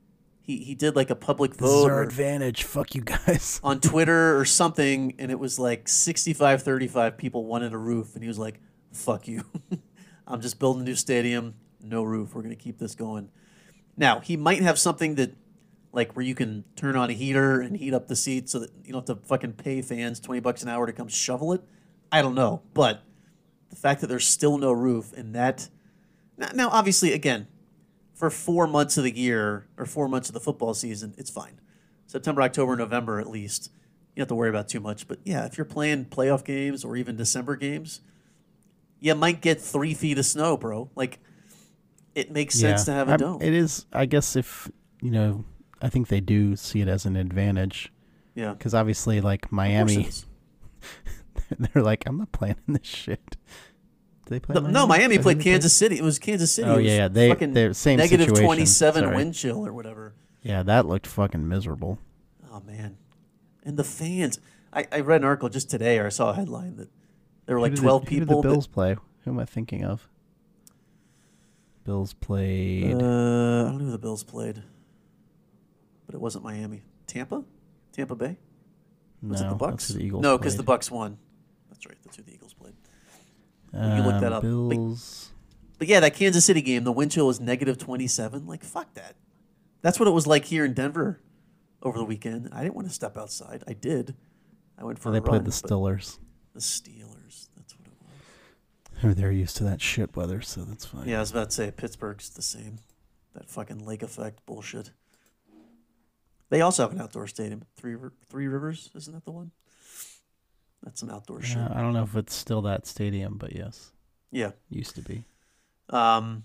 he did like a public This is vote our advantage. Fuck you guys. on Twitter or something, and it was like 65-35 people wanted a roof, and he was like, "Fuck you, I'm just building a new stadium, no roof. We're gonna keep this going." Now he might have something that, like, where you can turn on a heater and heat up the seats so that you don't have to fucking pay fans $20 an hour to come shovel it. I don't know, but the fact that there's still no roof and that now obviously again, for 4 months of the year or 4 months of the football season, it's fine. September, October, November at least, you don't have to worry about too much. But yeah, if you're playing playoff games or even December games, you might get 3 feet of snow, bro. Like, it makes sense to have a dome. It is, I guess, if, I think they do see it as an advantage. Yeah. Because obviously, like, Miami, they're like, I'm not playing in this shit. Did they play Miami? No, Miami played Kansas City. It was Kansas City. Oh, yeah. They're same negative situation. 27 Sorry. wind chill or whatever. Yeah, that looked fucking miserable. Oh, man. And the fans. I read an article just today, or I saw a headline that there were like 12 people. Who did the Bills play? Who am I thinking of? Bills played. I don't know who the Bills played, but it wasn't Miami. Tampa Bay. Was it the Bucks? That's who the Eagles No, because played. the Bucks won. That's right. That's who the Eagles played. You look that up. Bills. But yeah, that Kansas City game, the wind chill was negative 27. Like, fuck that. That's what it was like here in Denver over the weekend. I didn't want to step outside. I did. I went for a They run. played the Steelers. The Steelers. That's what it was. They're used to that shit weather, so that's fine. Yeah, I was about to say Pittsburgh's the same. That fucking lake effect bullshit. They also have an outdoor stadium. Three Rivers, isn't that the one? That's some outdoor shit. I don't know if it's still that stadium, but yes. Yeah. Used to be. But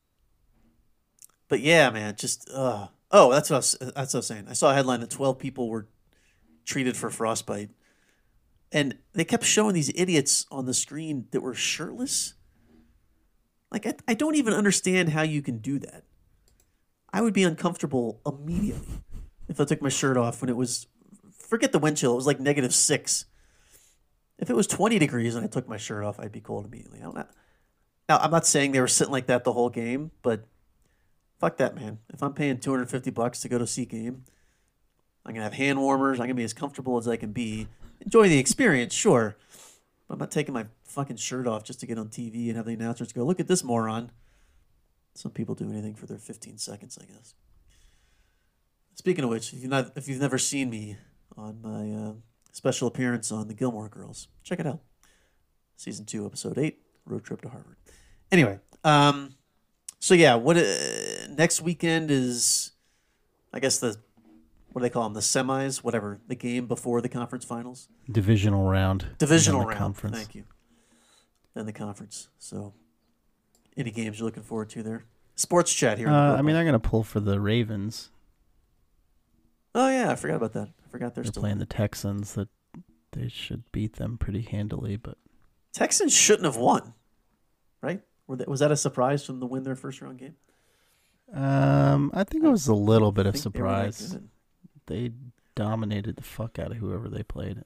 yeah, man, just that's what I was saying. I saw a headline that 12 people were treated for frostbite, and they kept showing these idiots on the screen that were shirtless. Like, I don't even understand how you can do that. I would be uncomfortable immediately if I took my shirt off when it was, forget the wind chill, it was like -6. If it was 20 degrees and I took my shirt off, I'd be cold immediately. Now, I'm not saying they were sitting like that the whole game, but fuck that, man. If I'm paying $250 to go to see a game, I'm going to have hand warmers. I'm going to be as comfortable as I can be. Enjoy the experience, sure. But I'm not taking my fucking shirt off just to get on TV and have the announcers go, look at this moron. Some people do anything for their 15 seconds, I guess. Speaking of which, if you've never seen me on my special appearance on The Gilmore Girls, check it out. Season 2, Episode 8, Road Trip to Harvard. Anyway, so yeah, next weekend is, I guess what do they call them? The semis, whatever, the game before the conference finals. Divisional round. Divisional round. Conference. Thank you. Then the conference. So, any games you're looking forward to there? Sports chat here. I'm going to pull for the Ravens. Oh yeah, I forgot about that. I forgot They're still playing the Texans. That they should beat them pretty handily, but Texans shouldn't have won, right? Was that a surprise from them to win their first round game? I think it was a little bit of think they were that surprise. good. They dominated the fuck out of whoever they played.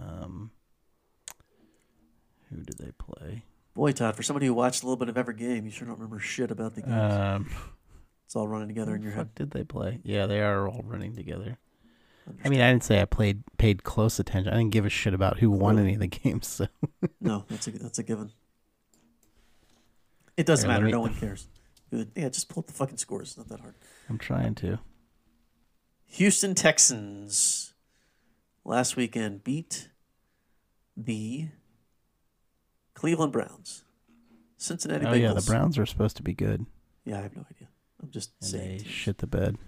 Who did they play? Boy, Todd, for somebody who watched a little bit of every game, you sure don't remember shit about the games. It's all running together in your head. Did they play? Yeah, they are all running together. I mean, I didn't say I paid close attention. I didn't give a shit about who won any of the games. So. No, that's a given. It doesn't matter. No one cares. Yeah, just pull up the fucking scores. It's not that hard. I'm trying to. Houston Texans last weekend beat the Cleveland Browns. Cincinnati Bengals. Oh, yeah, the Browns are supposed to be good. Yeah, I have no idea. I'm just And saying. they shit the bed.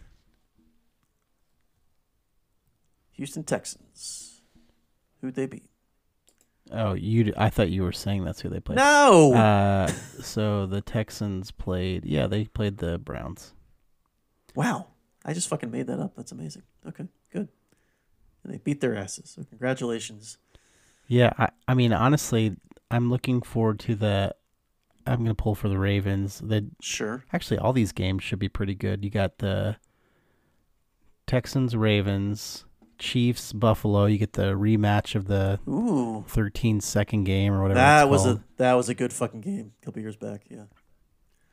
Houston Texans. Who'd they beat? Oh, I thought you were saying that's who they played. No! So the Texans played. Yeah, they played the Browns. Wow. I just fucking made that up. That's amazing. Okay, good. And they beat their asses. So congratulations. Yeah, I mean, honestly, I'm looking forward to the. I'm going to pull for the Ravens. Sure. Actually, all these games should be pretty good. You got the Texans, Ravens, Chiefs, Buffalo. You get the rematch of the 13-second game or whatever. That was a good fucking game a couple years back. Yeah.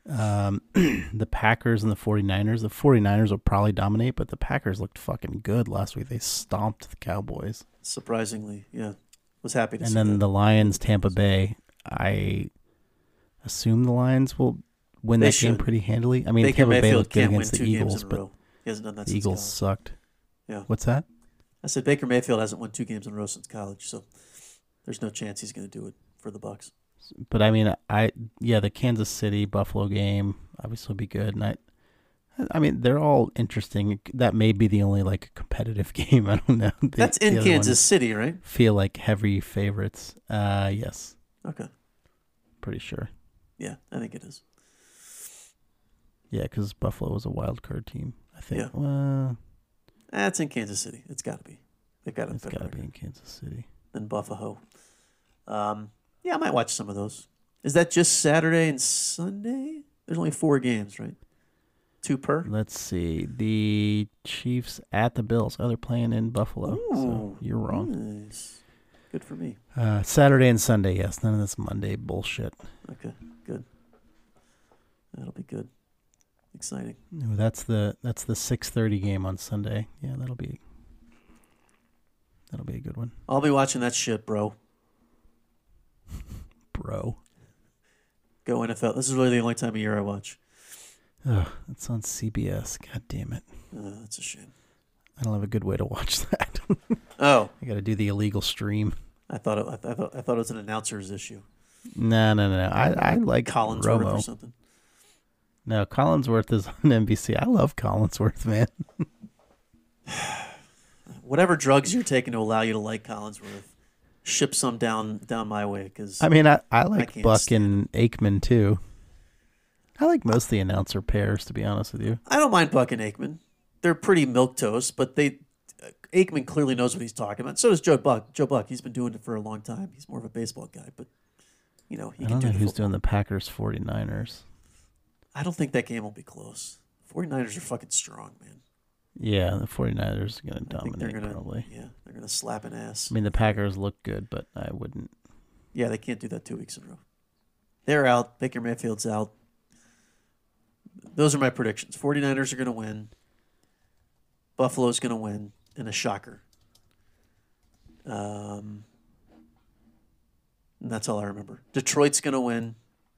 The Packers and the 49ers. The 49ers will probably dominate, but the Packers looked fucking good last week. They stomped the Cowboys. Surprisingly, yeah. Was happy to see And then that. the Lions, Tampa Bay. I assume the Lions will win They that game should. pretty handily. I mean, Baker Tampa Bay Mayfield looked good can't win against the 2 games Eagles, in a but row. He hasn't done that the since Eagles college. sucked. Yeah. What's that? I said Baker Mayfield hasn't won 2 games in a row since college, so there's no chance he's going to do it for the Bucs. But I mean, the Kansas City Buffalo game obviously will be good, and I mean, they're all interesting. That may be the only like competitive game. I don't know. That's in other Kansas ones City, right? feel like heavy favorites. Yes, Okay. pretty sure. Yeah, I think it is. Yeah, because Buffalo was a wild card team. I think. Yeah. Well, It's in Kansas City. It's got to be. They've got it's a got better to be record in Kansas City. than Buffalo. Yeah, I might watch some of those. Is that just Saturday and Sunday? There's only 4 games, right? 2 per? Let's see. The Chiefs at the Bills. Oh, they're playing in Buffalo. So Ooh, you're wrong. Nice. Good for me. Saturday and Sunday, yes. None of this Monday bullshit. Okay, good. That'll be good. Exciting. No, that's the 6:30 game on Sunday. Yeah, that'll be a good one, I'll be watching that shit, bro. bro. Go NFL. This is really the only time of year I watch. Ugh, it's on CBS. God damn it! That's a shame. I don't have a good way to watch that. Oh, I got to do the illegal stream. I thought it was an announcer's issue. No. I like Collinsworth Romo. or something. No, Collinsworth is on NBC. I love Collinsworth, man. Whatever drugs you're taking to allow you to like Collinsworth, ship some down my way because I mean, I like can't Buck stand and Aikman too. I like most of the announcer pairs, to be honest with you. I don't mind Buck and Aikman. They're pretty milquetoast, but Aikman clearly knows what he's talking about. So does Joe Buck. Joe Buck, he's been doing it for a long time. He's more of a baseball guy, but he I can don't do know the who's football. doing the Packers 49ers. I don't think that game will be close. 49ers are fucking strong, man. Yeah, the 49ers are going to I think they're dominate gonna probably. Yeah, they're gonna slap an ass. I mean, the Packers look good, but I wouldn't. Yeah, they can't do that 2 weeks in a row. They're out. Baker Mayfield's out. Those are my predictions. 49ers are going to win. Buffalo's going to win in a shocker. And that's all I remember. Detroit's going to win.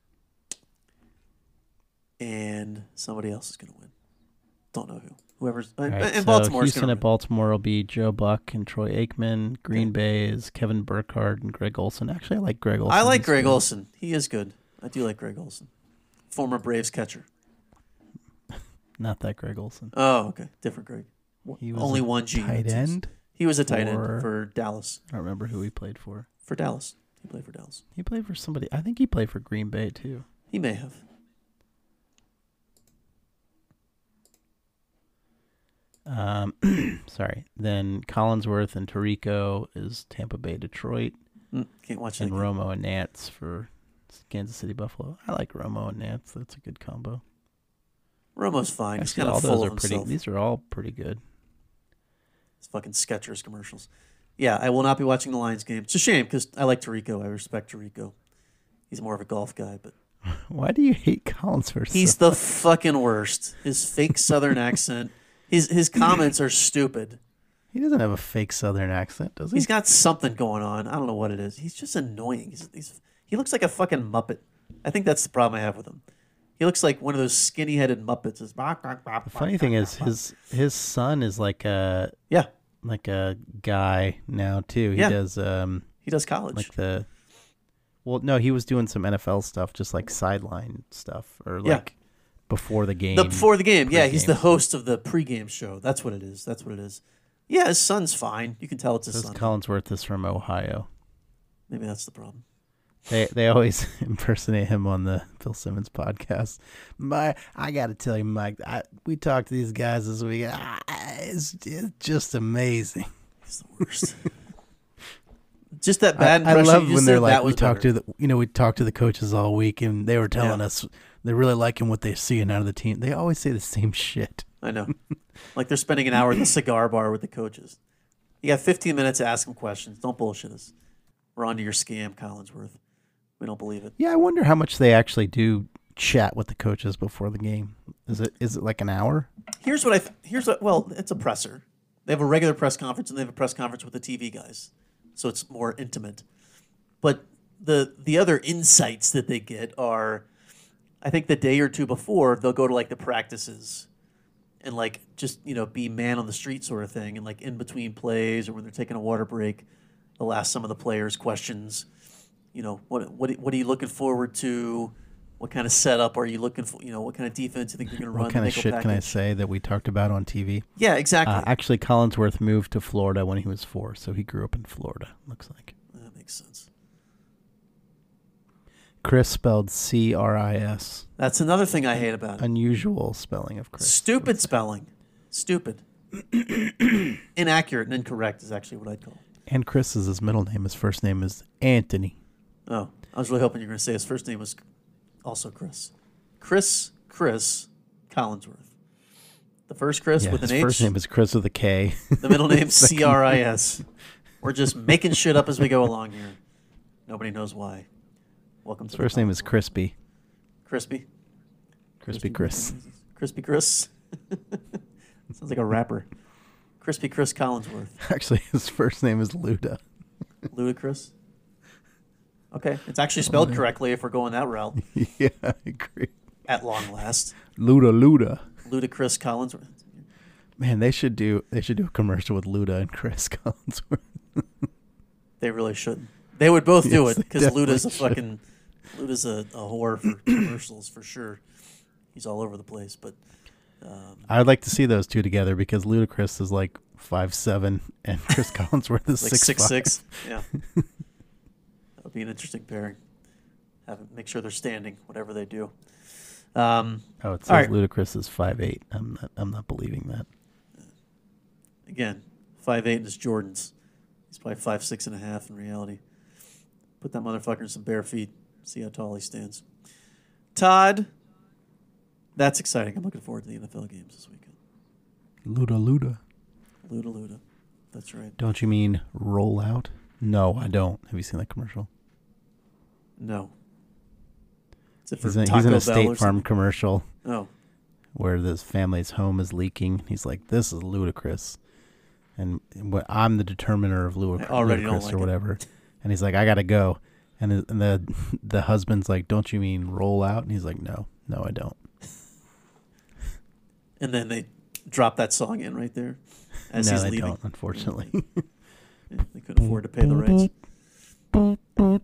And somebody else is going to win. Don't know who. Whoever's. All right, and so Baltimore's Houston going at to win. Baltimore will be Joe Buck and Troy Aikman. Green Okay. Bay is Kevin Burkhardt and Greg Olson. Actually, I like Greg Olson. I like He's Greg good. Olson. He is good. I do like Greg Olson. Former Braves catcher. Not that Greg Olson. Oh, okay. Different Greg. He was Only a one G. tight end. He was a tight end for- for Dallas. I don't remember who he played for. For Dallas. He played for Dallas. He played for somebody. I think he played for Green Bay too. He may have. Sorry. Then Collinsworth and Tirico is Tampa Bay, Detroit, Can't watch that and game. Romo and Nance for Kansas City, Buffalo. I like Romo and Nance. That's a good combo. Romo's fine. He's Actually, kind all of those full are of pretty. himself. These are all pretty good. It's fucking Skechers commercials. Yeah, I will not be watching the Lions game. It's a shame because I like Tirico. I respect Tirico. He's more of a golf guy, but Why do you hate Collinsworth? he's the fucking worst. His fake Southern accent. His comments are stupid. He doesn't have a fake Southern accent, does he? He's got something going on. I don't know what it is. He's just annoying. He looks like a fucking Muppet. I think that's the problem I have with him. He looks like one of those skinny-headed Muppets. The funny thing is, his son is like a guy now too. He Yeah. does He does college. like the. Well, no, he was doing some NFL stuff, just like sideline stuff, or Yeah. like before the game. Before the game. Yeah, he's Pre-game. the host of the pregame show. That's what it is. Yeah, his son's fine. You can tell it's his This son. Collinsworth is from Ohio. Maybe that's the problem. They always impersonate him on the Phil Simmons podcast. I got to tell you, Mike, we talked to these guys this week. It's just amazing. He's the worst. Just that bad I impression. love you just when they're said, like, that we was talked better. we talked to the coaches all week, and they were telling Yeah. us they're really liking what they're seeing out of the team. They always say the same shit. I know. Like they're spending an hour at the cigar bar with the coaches. You got 15 minutes to ask them questions. Don't bullshit us. We're on to your scam, Collinsworth. We don't believe it. Yeah, I wonder how much they actually do chat with the coaches before the game? Is it like an hour? Well, it's a presser. They have a regular press conference and they have a press conference with the TV guys, so it's more intimate. But the other insights that they get are, I think the day or two before they'll go to like the practices, and like just be man on the street sort of thing, and like in between plays or when they're taking a water break, they'll ask some of the players questions. What are you looking forward to? What kind of setup are you looking for? What kind of defense you think they're going to run? What kind of shit can I say that we talked about on TV? Yeah, exactly. Actually, Collinsworth moved to Florida when he was 4, so he grew up in Florida, looks like. That makes sense. Chris spelled C-R-I-S. That's another thing I hate about it. Unusual spelling of Chris. Stupid spelling. Stupid. Inaccurate and incorrect is actually what I'd call it. And Chris is his middle name. His first name is Anthony. Oh, I was really hoping you were going to say his first name was also Chris. Chris Collinsworth. The first Chris with an H. His first name is Chris with a K. The middle name C-R-I-S. We're just making shit up as we go along here. Nobody knows why. Welcome to his first name is Crispy. Crispy Chris. Crispy Chris. Sounds like a rapper. Crispy Chris Collinsworth. Actually, his first name is Luda. Ludacris? Okay. It's actually spelled correctly if we're going that route. Yeah, I agree. At long last. Luda. Ludacris Collinsworth. Man, they should do a commercial with Luda and Chris Collinsworth. They really shouldn't. They would both do it because Luda's a whore for commercials for sure. He's all over the place, but I'd like to see those two together because Ludacris is like 5'7" and Chris Collinsworth is like 6'6". Yeah, that would be an interesting pairing. Make sure they're standing, whatever they do. It says right. Ludacris is 5'8". I'm not believing that. Again, 5'8" is Jordan's. He's probably 5'6.5" in reality. Put that motherfucker in some bare feet. See how tall he stands. Todd, that's exciting. I'm looking forward to the NFL games this weekend. Luda. That's right. Don't you mean roll out? No, I don't. Have you seen that commercial? No. He's in a State Farm commercial. Oh. Where this family's home is leaking. He's like, this is ludicrous. And I'm the determiner of ludicrous or whatever. And he's like, I got to go. And the husband's like, don't you mean roll out? And he's like, no, I don't. And then they drop that song in right there as he's leaving. Don't, unfortunately. Yeah, they couldn't afford to pay the rights.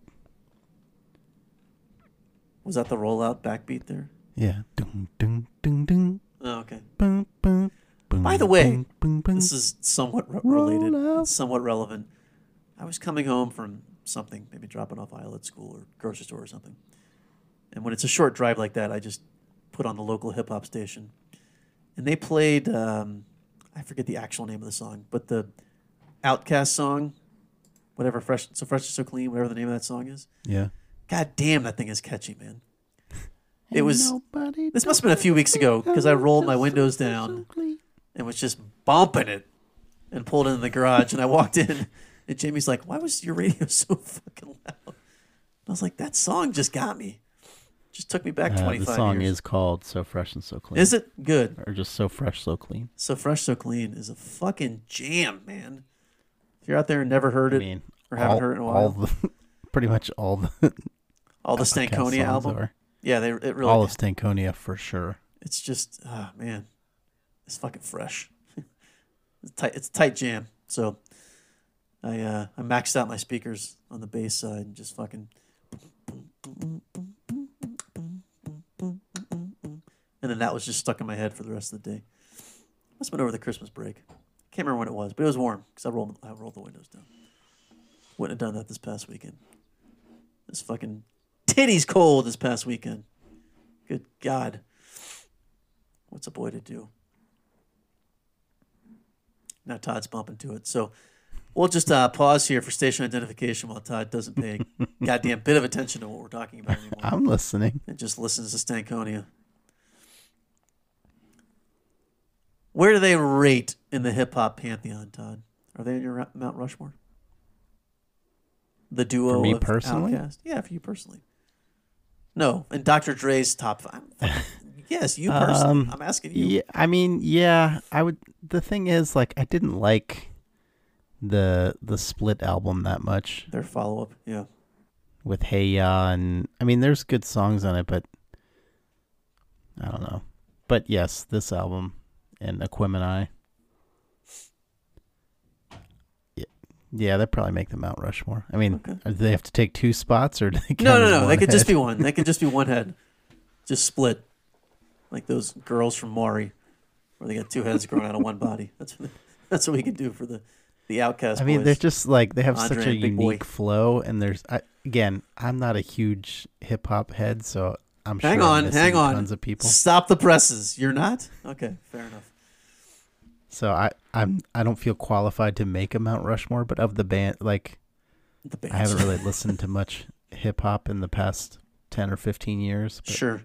Was that the rollout backbeat there? Yeah. Ding, ding, ding, ding. Oh, okay. Boom, boom, boom, by the way, boom, boom, this is somewhat related. It's somewhat relevant. I was coming home from something, maybe dropping off Isle at school or grocery store or something. And when it's a short drive like that, I just put on the local hip-hop station. And they played, I forget the actual name of the song, but the Outkast song, whatever, So Fresh and So Clean, whatever the name of that song is. Yeah. God damn, that thing is catchy, man. It was. This must have been a few weeks ago because I rolled my windows down and was just bumping it and pulled into the garage. And I walked in, and Jamie's like, "Why was your radio so fucking loud?" And I was like, "That song just got me. Just took me back 25 years." The song is called "So Fresh and So Clean." Is it good? Or just "So Fresh, So Clean"? "So Fresh, So Clean" is a fucking jam, man. If you're out there and never heard it or haven't heard it in a while, pretty much all the Stankonia album. Yeah, it really. All of Stankonia for sure. It's just, man, it's fucking fresh. It's a tight jam. So I maxed out my speakers on the bass side and just fucking. And then that was just stuck in my head for the rest of the day. Must have been over the Christmas break. Can't remember when it was, but it was warm because I rolled the windows down. Wouldn't have done that this past weekend. This fucking titty's cold this past weekend. Good God. What's a boy to do? Now Todd's bumping to it. So we'll just pause here for station identification while Todd doesn't pay a goddamn bit of attention to what we're talking about anymore. I'm listening. And just listens to Stankonia. Where do they rate in the hip-hop pantheon, Todd? Are they in your Mount Rushmore? The duo for me of personally? Outkast? Yeah, for you personally. No, and Dr. Dre's top 5. Yes, you personally. I'm asking you. Yeah, I mean, yeah, I would. The thing is, like, I didn't like the Split album that much Their follow up. Yeah. with Hey Ya, and I mean, there's good songs on it, but I don't know. But yes, this album and Aquemini. Yeah, they'd probably make the Mount Rushmore. I mean, do they have to take 2 spots, or do they count as No. one They could just head? be one. They could just be one head. Just split. Like those girls from Maury, where they got 2 heads growing out of one body. That's what we could do for the Outcast I mean, boys. they're just like, they have Andre such a and Big Boy. unique flow, and again, I'm not a huge hip hop head, so I'm sure Hang I'm on, missing hang on. tons of people. Stop the presses. You're not? Okay, fair enough. So I don't feel qualified to make a Mount Rushmore, but of the band, like, The I haven't bands. really listened to much hip hop in the past 10 or 15 years. But Sure.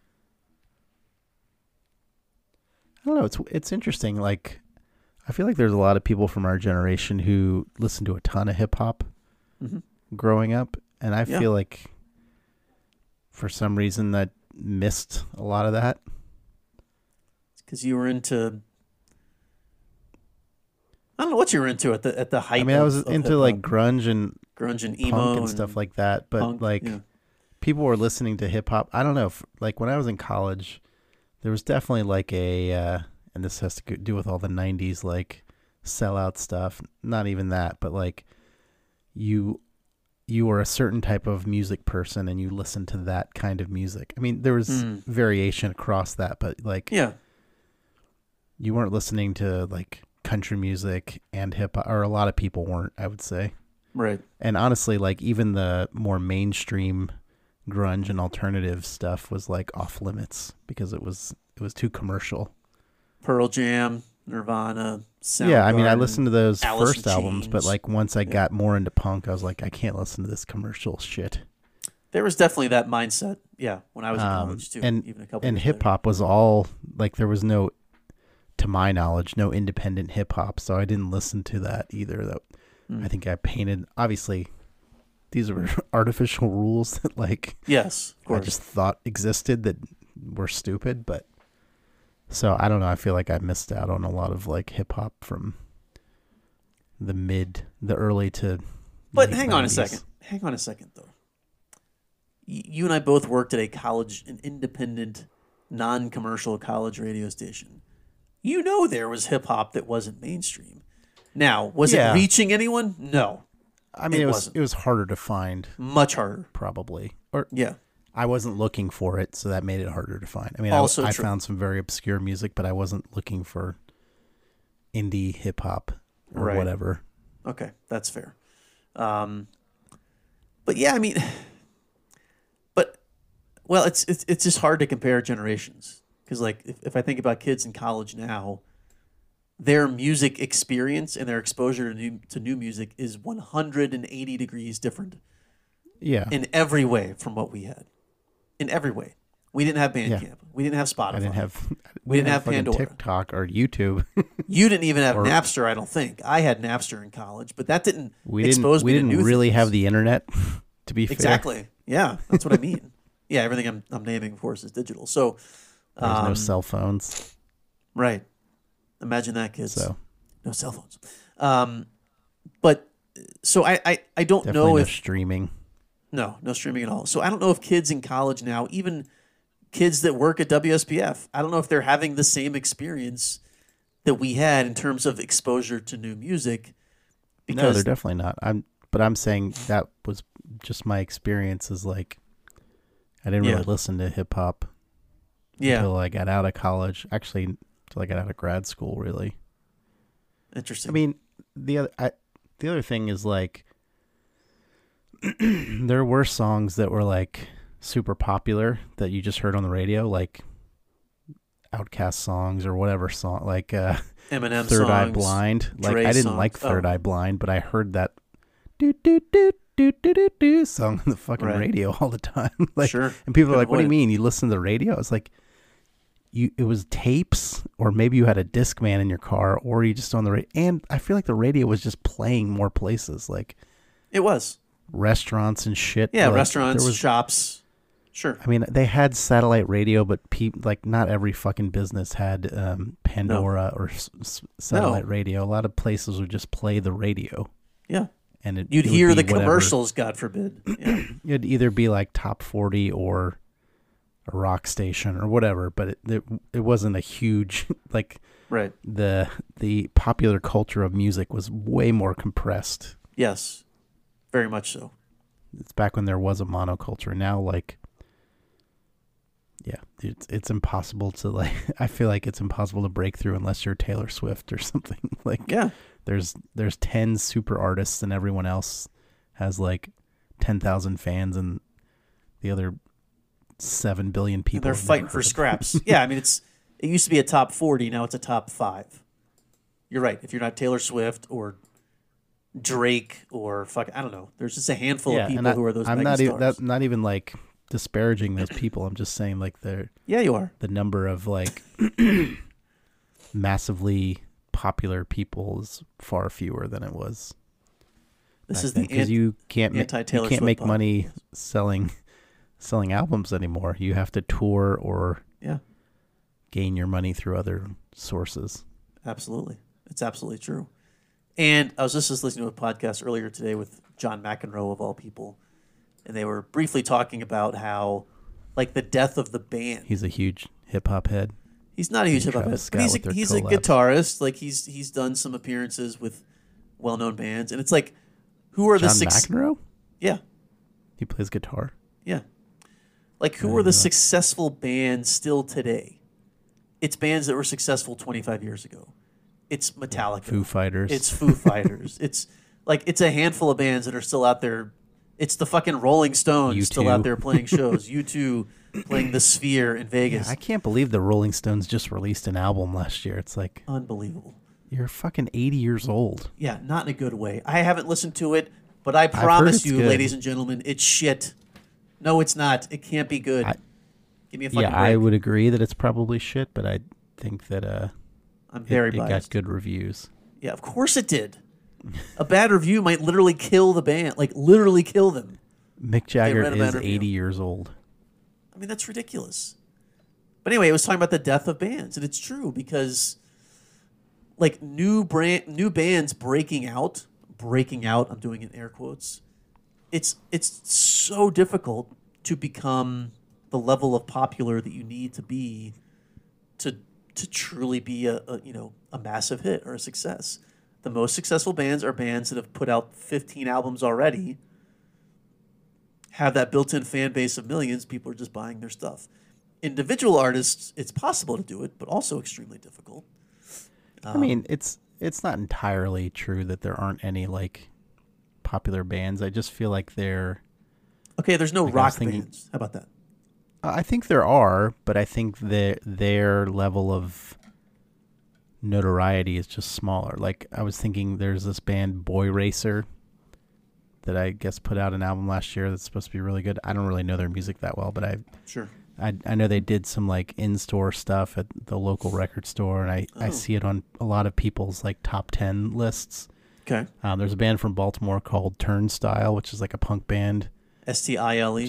I don't know. It's interesting. Like, I feel like there's a lot of people from our generation who listen to a ton of hip hop Hmm. growing up, and I Yeah. feel like for some reason that missed a lot of that. Because you were into. I don't know what you were into at the height. I mean, I was of into hip-hop. like grunge and grunge and emo punk and stuff like that, but punk, like yeah. people were listening to hip hop. I don't know. Like when I was in college, there was definitely like and this has to do with all the '90s like sellout stuff. Not even that, but like you were a certain type of music person and you listened to that kind of music. I mean, there was variation across that, but like Yeah. you weren't listening to like country music and hip hop, or a lot of people weren't, I would say. Right. And honestly, like even the more mainstream grunge and alternative stuff was like off limits because it was too commercial. Pearl Jam, Nirvana, Yeah, I mean, I Soundgarden, listened to those Alice first in albums, but Chains. like once I got more into punk, I was like, I can't listen to this commercial shit. There was definitely that mindset. Yeah, when I was in college too. and even a couple. and years hip later. hop was all like, there was no, to my knowledge, no independent hip hop, so I didn't listen to that either. That I think I painted. Obviously, these were artificial rules that like Yes, of I course. just thought existed that were stupid, but so I don't know. I feel like I missed out on a lot of like hip hop from the early to. But late hang on a 90s. second. Hang on a second, though. You and I both worked at an independent, non-commercial college radio station. You know there was hip hop that wasn't mainstream. Now, was Yeah. it reaching anyone? No, I mean, it it was wasn't. it was harder to find, much harder. probably, or Yeah, I wasn't looking for it, so that made it harder to find. I mean, Also I true. found some very obscure music, but I wasn't looking for indie hip hop or Right. whatever. okay, that's fair. But yeah, I mean, well, it's just hard to compare generations because, like, if I think about kids in college now, their music experience and their exposure to new music is 180 degrees different Yeah, in every way from what we had. In every way, we didn't have Bandcamp, we didn't have Spotify, I didn't have. We didn't have fucking Pandora. TikTok or YouTube. You didn't even have Napster. I don't think I had Napster in college, but that didn't We expose didn't. We me to didn't new really things. have the internet. To be fair, Exactly. Yeah, that's what I mean. Yeah, everything I'm naming, of course, is digital. So, There's no cell phones, right. Imagine that, kids. so No cell phones. But so I don't definitely know no if streaming. no streaming at all. So I don't know if kids in college now, even kids that work at WSPF, I don't know if they're having the same experience that we had in terms of exposure to new music. No, Because they're definitely not. I'm saying that was just my experience. Is like, I didn't Yeah. really listen to hip hop yeah, until I got out of college. Actually, until I got out of grad school, really. interesting. I mean, the other thing is like, there were songs that were like super popular that you just heard on the radio, like Outkast songs or whatever song, like Eminem Third Eye songs, Blind. Like Dre I didn't songs. like Third Oh. Eye Blind, but I heard that do do do do do do do song on the fucking Right. radio all the time. Like, Sure. and people are Couldn't like, "What do you avoid it. mean? You listen to the radio?" It's like, it was tapes, or maybe you had a Discman in your car, or you just on the radio. And I feel like the radio was just playing more places, like It was. restaurants and shit. Yeah, Like, restaurants, There was shops, Sure. I mean, they had satellite radio, but like not every fucking business had Pandora or satellite radio. A lot of places would just play the radio. Yeah. And you'd it hear would the be whatever. commercials, God forbid. Yeah. It'd either be like top 40 or a rock station or whatever, but it wasn't a huge like right. The popular culture of music was way more compressed. Yes, very much so. It's back when there was a monoculture. Now, like, yeah, it's impossible to like. I feel like it's impossible to break through unless you're Taylor Swift or something. Like, yeah, there's 10 super artists and everyone else has like 10,000 fans and the other 7 billion people. They're fighting for scraps. Yeah, I mean it used to be a top 40, now it's a top 5. You're right. If you're not Taylor Swift or Drake or I don't know. There's just a handful of people who are those. I'm not even like disparaging those people. I'm just saying like you are. The number of like massively popular people is far fewer than it was. This is the because you can't make pod. money selling albums anymore. You have to tour or gain your money through other sources. Absolutely, it's absolutely true. And I was just listening to a podcast earlier today with John McEnroe of all people, and they were briefly talking about how, like, the death of the band. He's a huge hip hop head. He's not a huge hip hop head, but he's a guitarist. Like he's done some appearances with well-known bands, and it's like, who are John the McEnroe? Yeah, he plays guitar. Yeah, like who are the successful bands still today? It's bands that were successful 25 years ago. It's Metallica, Foo Fighters. It's Foo Fighters. It's a handful of bands that are still out there. It's the fucking Rolling Stones U2. Still out there playing shows. U2 playing the Sphere in Vegas. Yeah, I can't believe the Rolling Stones just released an album last year. It's like unbelievable. You're fucking 80 years old. Yeah, not in a good way. I haven't listened to it, but I promise you, good. ladies and gentlemen, it's shit. No, it's not. It can't be good. Give me a fucking break. I would agree that it's probably shit, but I think that I'm very biased. It got good reviews. Yeah, of course it did. A bad review might literally kill the band, like literally kill them. Mick Jagger is 80 years old. I mean, that's ridiculous. But anyway, it was talking about the death of bands, and it's true because, like, new bands breaking out. I'm doing it in air quotes. It's so difficult to become the level of popular that you need to be to truly be a massive hit or a success. The most successful bands are bands that have put out 15 albums already, have that built-in fan base of millions. People are just buying their stuff. Individual artists, it's possible to do it, but also extremely difficult. I mean, it's not entirely true that there aren't any like popular bands. I just feel like they're okay. There's no rock bands. How about that? I think there are, but I think their level of notoriety is just smaller. Like I was thinking, there's this band Boy Racer that I guess put out an album last year that's supposed to be really good. I don't really know their music that well, but I know they did some like in-store stuff at the local record store, and I see it on a lot of people's like top 10 lists. Okay. There's a band from Baltimore called Turnstile, which is like a punk band. Stile.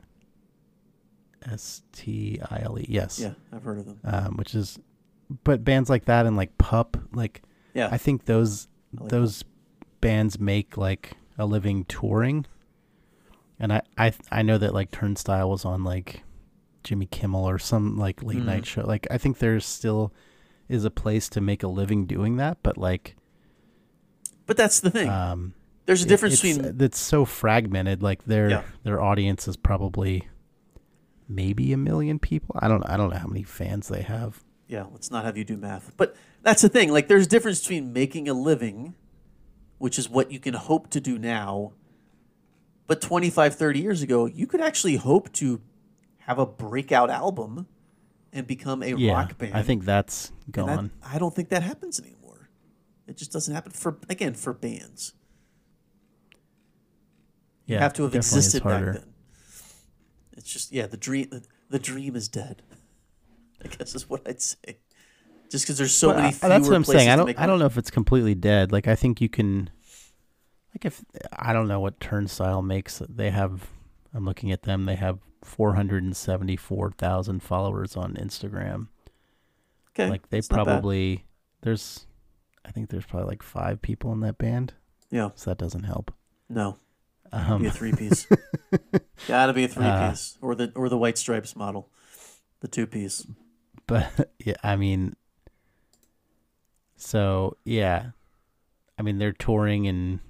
Stile, yes. Yeah, I've heard of them. But bands like that and like Pup, like I think those bands make like a living touring, and I know that like Turnstile was on like Jimmy Kimmel or some like late night show. Like I think there's still is a place to make a living doing that, but that's the thing. There's a difference between that's so fragmented. Like their audience is probably maybe 1 million people. I don't know how many fans they have. Yeah, let's not have you do math. But that's the thing. Like there's a difference between making a living, which is what you can hope to do now. But 25, 30 years ago, you could actually hope to have a breakout album and become a rock band. I think that's gone. I don't think that happens anymore. It just doesn't happen for bands. You have to have existed back then. It's just the dream is dead. I guess is what I'd say. Just because there's so many fewer that's what I'm saying. I don't know if it's completely dead. Like I think you can, like if I don't know what Turnstile makes. They have I'm looking at them. They have 474,000 followers on Instagram. Okay, Like they it's not bad. probably I think there's probably like 5 people in that band, Yeah, so that doesn't help. no, be a Um, 3-piece. Gotta be a 3-piece, or the White Stripes model, the 2-piece. but yeah, I mean, so yeah, I mean they're touring in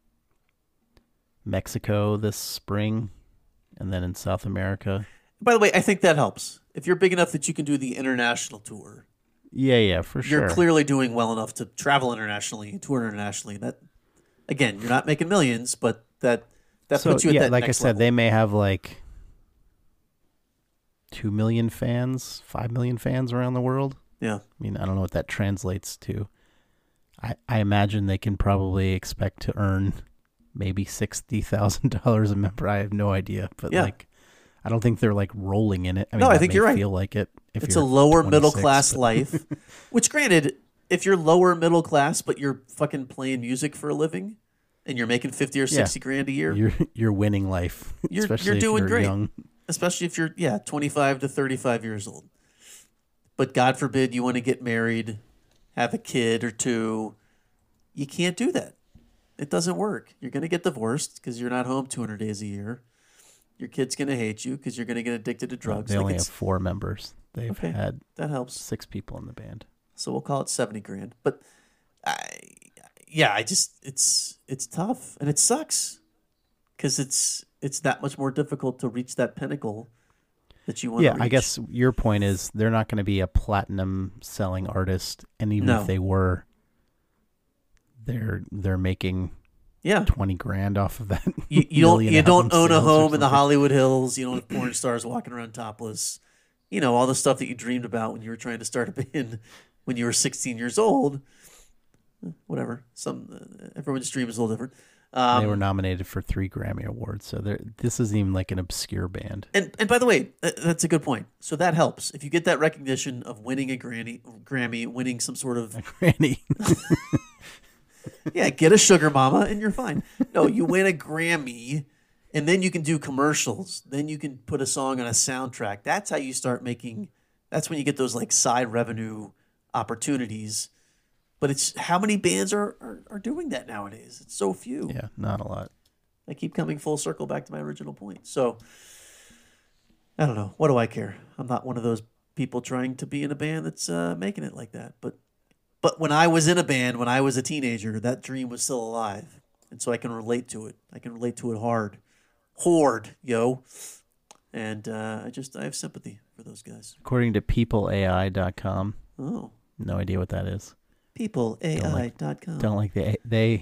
Mexico this spring, and then in South America. By the way, I think that helps. If you're big enough that you can do the international tour, Yeah, for you're sure. clearly doing well enough to travel internationally and tour internationally. That again, you're not making millions, but that So puts you at yeah, that like I next said, level. they may have like 2 million fans, 5 million fans around the world. Yeah, I mean, I don't know what that translates to. I imagine they can probably expect to earn maybe $60,000 a member. I have no idea, but Yeah. like, I don't think they're like rolling in it. I mean, No, I that think may you're right. feel like it if it's a you're lower middle 26, class but- life. Which, granted, if you're lower middle class but you're fucking playing music for a living and you're making 50 or 60 grand a year, You're winning life, You're especially doing if you're great. young. especially if you're 25 to 35 years old. But God forbid you want to get married, have a kid or two, you can't do that. It doesn't work. You're going to get divorced because you're not home 200 days a year. Your kid's going to hate you because you're going to get addicted to drugs. They Like, only have it's- 4 members. They've Okay. had that helps. 6 people in the band. So we'll call it 70 grand. But I just it's tough and it sucks because it's that much more difficult to reach that pinnacle that you want to Yeah, reach. I guess your point is they're not going to be a platinum selling artist, and even No. if they were, they're making Yeah. 20 grand off of that. You don't million you don't album own a sales or home in the something. Hollywood Hills. You don't have porn stars walking around topless. You know, all the stuff that you dreamed about when you were trying to start a band when you were 16 years old. Whatever. Everyone's dream is a little different. They were nominated for 3 Grammy Awards, so this isn't even like an obscure band. And by the way, that's a good point. So that helps. If you get that recognition of winning a Grammy, winning some sort of Granny. yeah, get a sugar mama and you're fine. No, you win a Grammy and then you can do commercials. Then you can put a song on a soundtrack. That's how you start making that's when you get those like side revenue opportunities. But it's how many bands are doing that nowadays? It's so few. Yeah, not a lot. I keep coming full circle back to my original point. So I don't know. What do I care? I'm not one of those people trying to be in a band that's making it like that. But when I was in a band, when I was a teenager, that dream was still alive. And so I can relate to it. I can relate to it hard. Horde, yo. And I have sympathy for those guys. According to peopleai.com, Oh. no idea what that is. Peopleai.com. Don't like they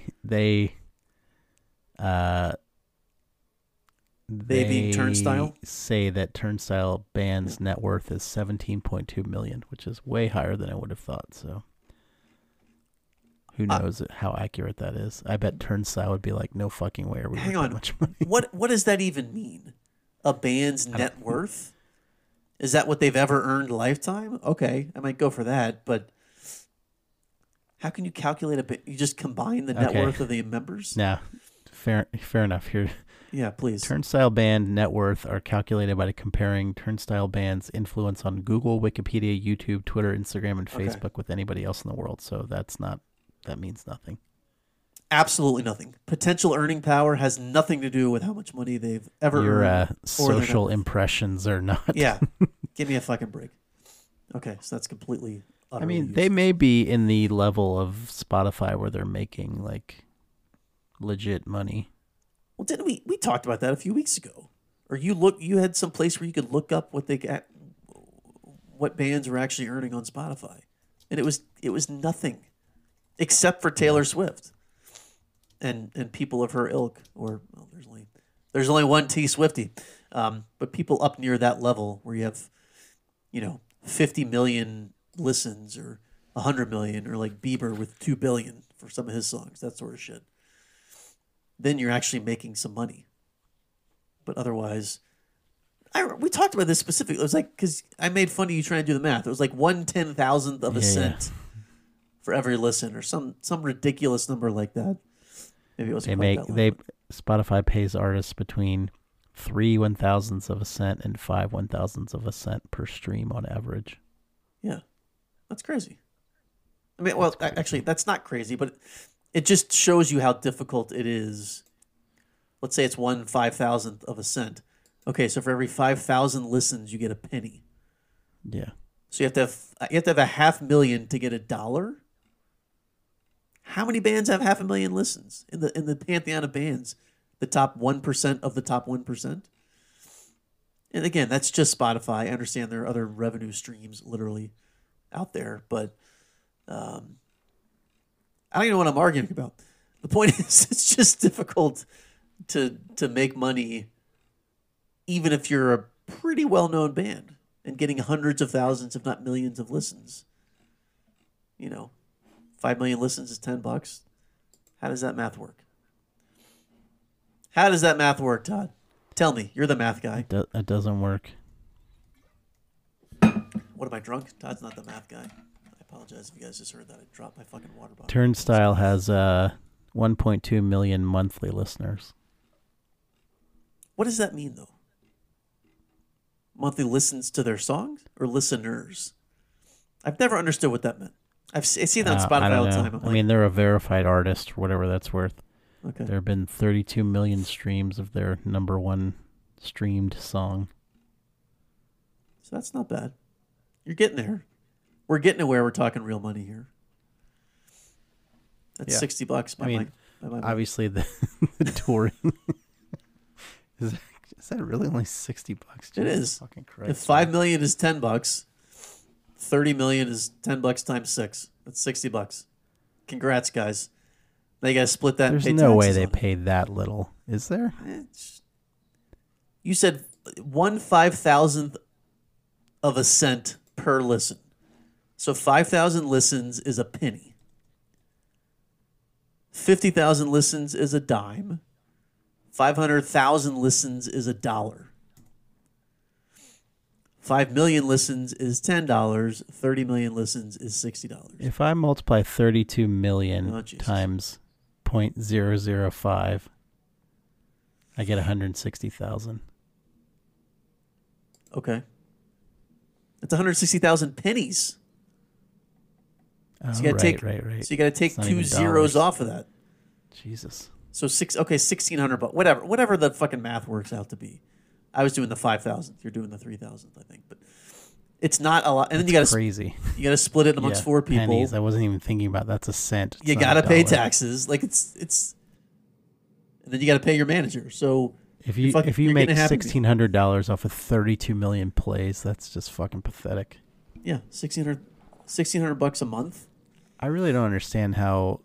being Turnstile? say that Turnstile band's net worth is 17.2 million, which is way higher than I would have thought. So who knows how accurate that is? I bet Turnstile would be like, no fucking way are we Hang worth on. that much money. What does that even mean? A band's net worth? Is that what they've ever earned lifetime? Okay, I might go for that, but how can you calculate a bit? You just combine the net Okay. worth of the members? Now, fair enough. Here, Yeah, please. Turnstile band net worth are calculated by comparing Turnstile band's influence on Google, Wikipedia, YouTube, Twitter, Instagram, and Okay. Facebook with anybody else in the world. So that means nothing. Absolutely nothing. Potential earning power has nothing to do with how much money they've ever Your earned. or their net social worth. impressions are not. Yeah, give me a fucking break. Okay, so that's completely. I Utterly mean, they may be in the level of Spotify where they're making like legit money. Well, didn't we talked about that a few weeks ago? Or you had some place where you could look up what bands were actually earning on Spotify, and it was nothing, except for Taylor Swift, and people of her ilk. Or well, there's only one T Swifty, but people up near that level where you have, 50 million listens or 100 million, or like Bieber with 2 billion for some of his songs, that sort of shit. Then you're actually making some money. But otherwise, we talked about this specifically. It was like, because I made fun of you trying to do the math. It was like 1/10,000th of a Yeah, yeah. cent for every listen, or some ridiculous number like that. Maybe it wasn't quite that low, but- Spotify pays artists between 3 1,000ths of a cent and 5 1,000ths of a cent per stream on average. Yeah, that's crazy. I mean, well, actually, that's not crazy, but it just shows you how difficult it is. Let's say it's 1/5,000th of a cent. Okay, so for every 5,000 listens, you get a penny. Yeah. So you have to have 500,000 to get $1. How many bands have 500,000 listens in the pantheon of bands? The top 1% of the top 1%. And again, that's just Spotify. I understand there are other revenue streams literally out there, but I don't even know what I'm arguing about. The point is, it's just difficult to make money, even if you're a pretty well-known band and getting hundreds of thousands, if not millions, of listens. 5 million listens is $10. How does that math work? How does that math work, Todd? Tell me. You're the math guy. It doesn't work. What, am I drunk? Todd's not the math guy. I apologize if you guys just heard that. I dropped my fucking water bottle. Turnstile has 1.2 million monthly listeners. What does that mean, though? Monthly listens to their songs or listeners? I've never understood what that meant. I see that on Spotify all the time. I mean, they're a verified artist, or whatever that's worth. Okay. There have been 32 million streams of their number one streamed song. So that's not bad. You're getting there. We're getting to where we're talking real money here. That's $60. I mean, obviously the touring is that really only $60? It is. Fucking Christ, if 5 million is $10, 30 million is $10 times 6. That's $60. Congrats, guys. Now you gotta split that. There's and pay no way taxes they on pay that little, is there? You said 1/5,000th of a cent per listen. So 5,000 listens is a penny. 50,000 listens is a dime. 500,000 listens is $1. 5 million listens is $10. 30 million listens is $60. If I multiply 32 million times 0.005, I get 160,000. Okay. That's 160,000 pennies. Oh, So you gotta take, right. So you got to take It's not 2 even zeros dollars. off of that. Jesus. So $1,600. Whatever the fucking math works out to be. I was doing the 5,000th. You're doing the 3,000th, I think. But it's not a lot. And then you got to crazy. You got to split it amongst 4 people. Pennies. I wasn't even thinking about that's a cent. It's You not got to a pay dollar. taxes. Like it's, and then you got to pay your manager. So If you you're make getting a happy $1,600 off of 32 million plays, that's just fucking pathetic. yeah, $1,600 a month. I really don't understand how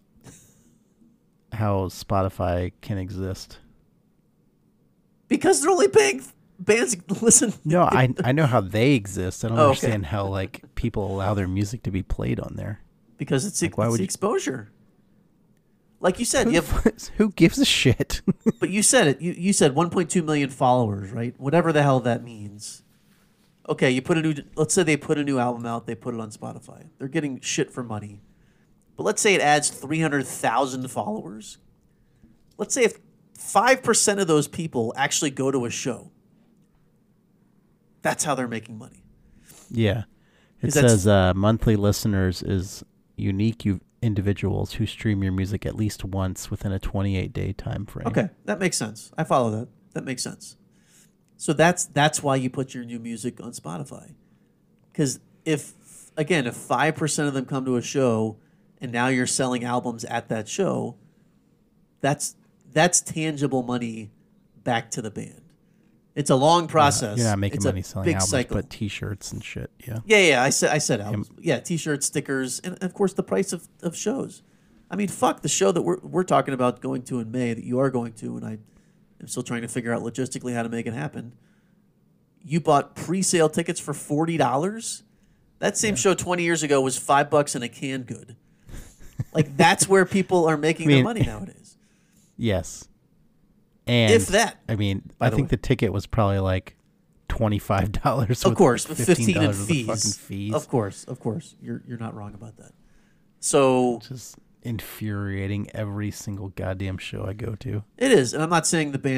Spotify can exist. Because they're only paying bands. Listen. No, I know how they exist. I don't Oh, okay. understand how like people allow their music to be played on there. Because it's, Like, why it's would the you- exposure. Like you said, you have, Who gives a shit? but you said it. You said 1.2 million followers, right? Whatever the hell that means. Okay, you put a new. Let's say they put a new album out. They put it on Spotify. They're getting shit for money. But let's say it adds 300,000 followers. Let's say if 5% of those people actually go to a show. That's how they're making money. Yeah. It 'Cause that's- says monthly listeners is unique individuals who stream your music at least once within a 28-day time frame. Okay, that makes sense. I follow that. That makes sense. So that's why you put your new music on Spotify. Because if 5% of them come to a show and now you're selling albums at that show, that's tangible money back to the band. It's a long process. You're not making It's money a selling big albums, cycle. but T-shirts and shit. Yeah. Yeah. I said albums. Yeah, T-shirts, stickers, and of course the price of shows. I mean, fuck the show that we're talking about going to in May that you are going to, and I am still trying to figure out logistically how to make it happen. You bought pre-sale tickets for $40. That same show 20 years ago was $5 and a canned good. Like that's where people are making their money nowadays. Yes. And If that. I mean, by I the think way. the ticket was probably like $25. Of course, with 15 $15 in of the fees. fucking fees. Of course. You're not wrong about that. So Just infuriating every single goddamn show I go to. it is, and I'm not saying the band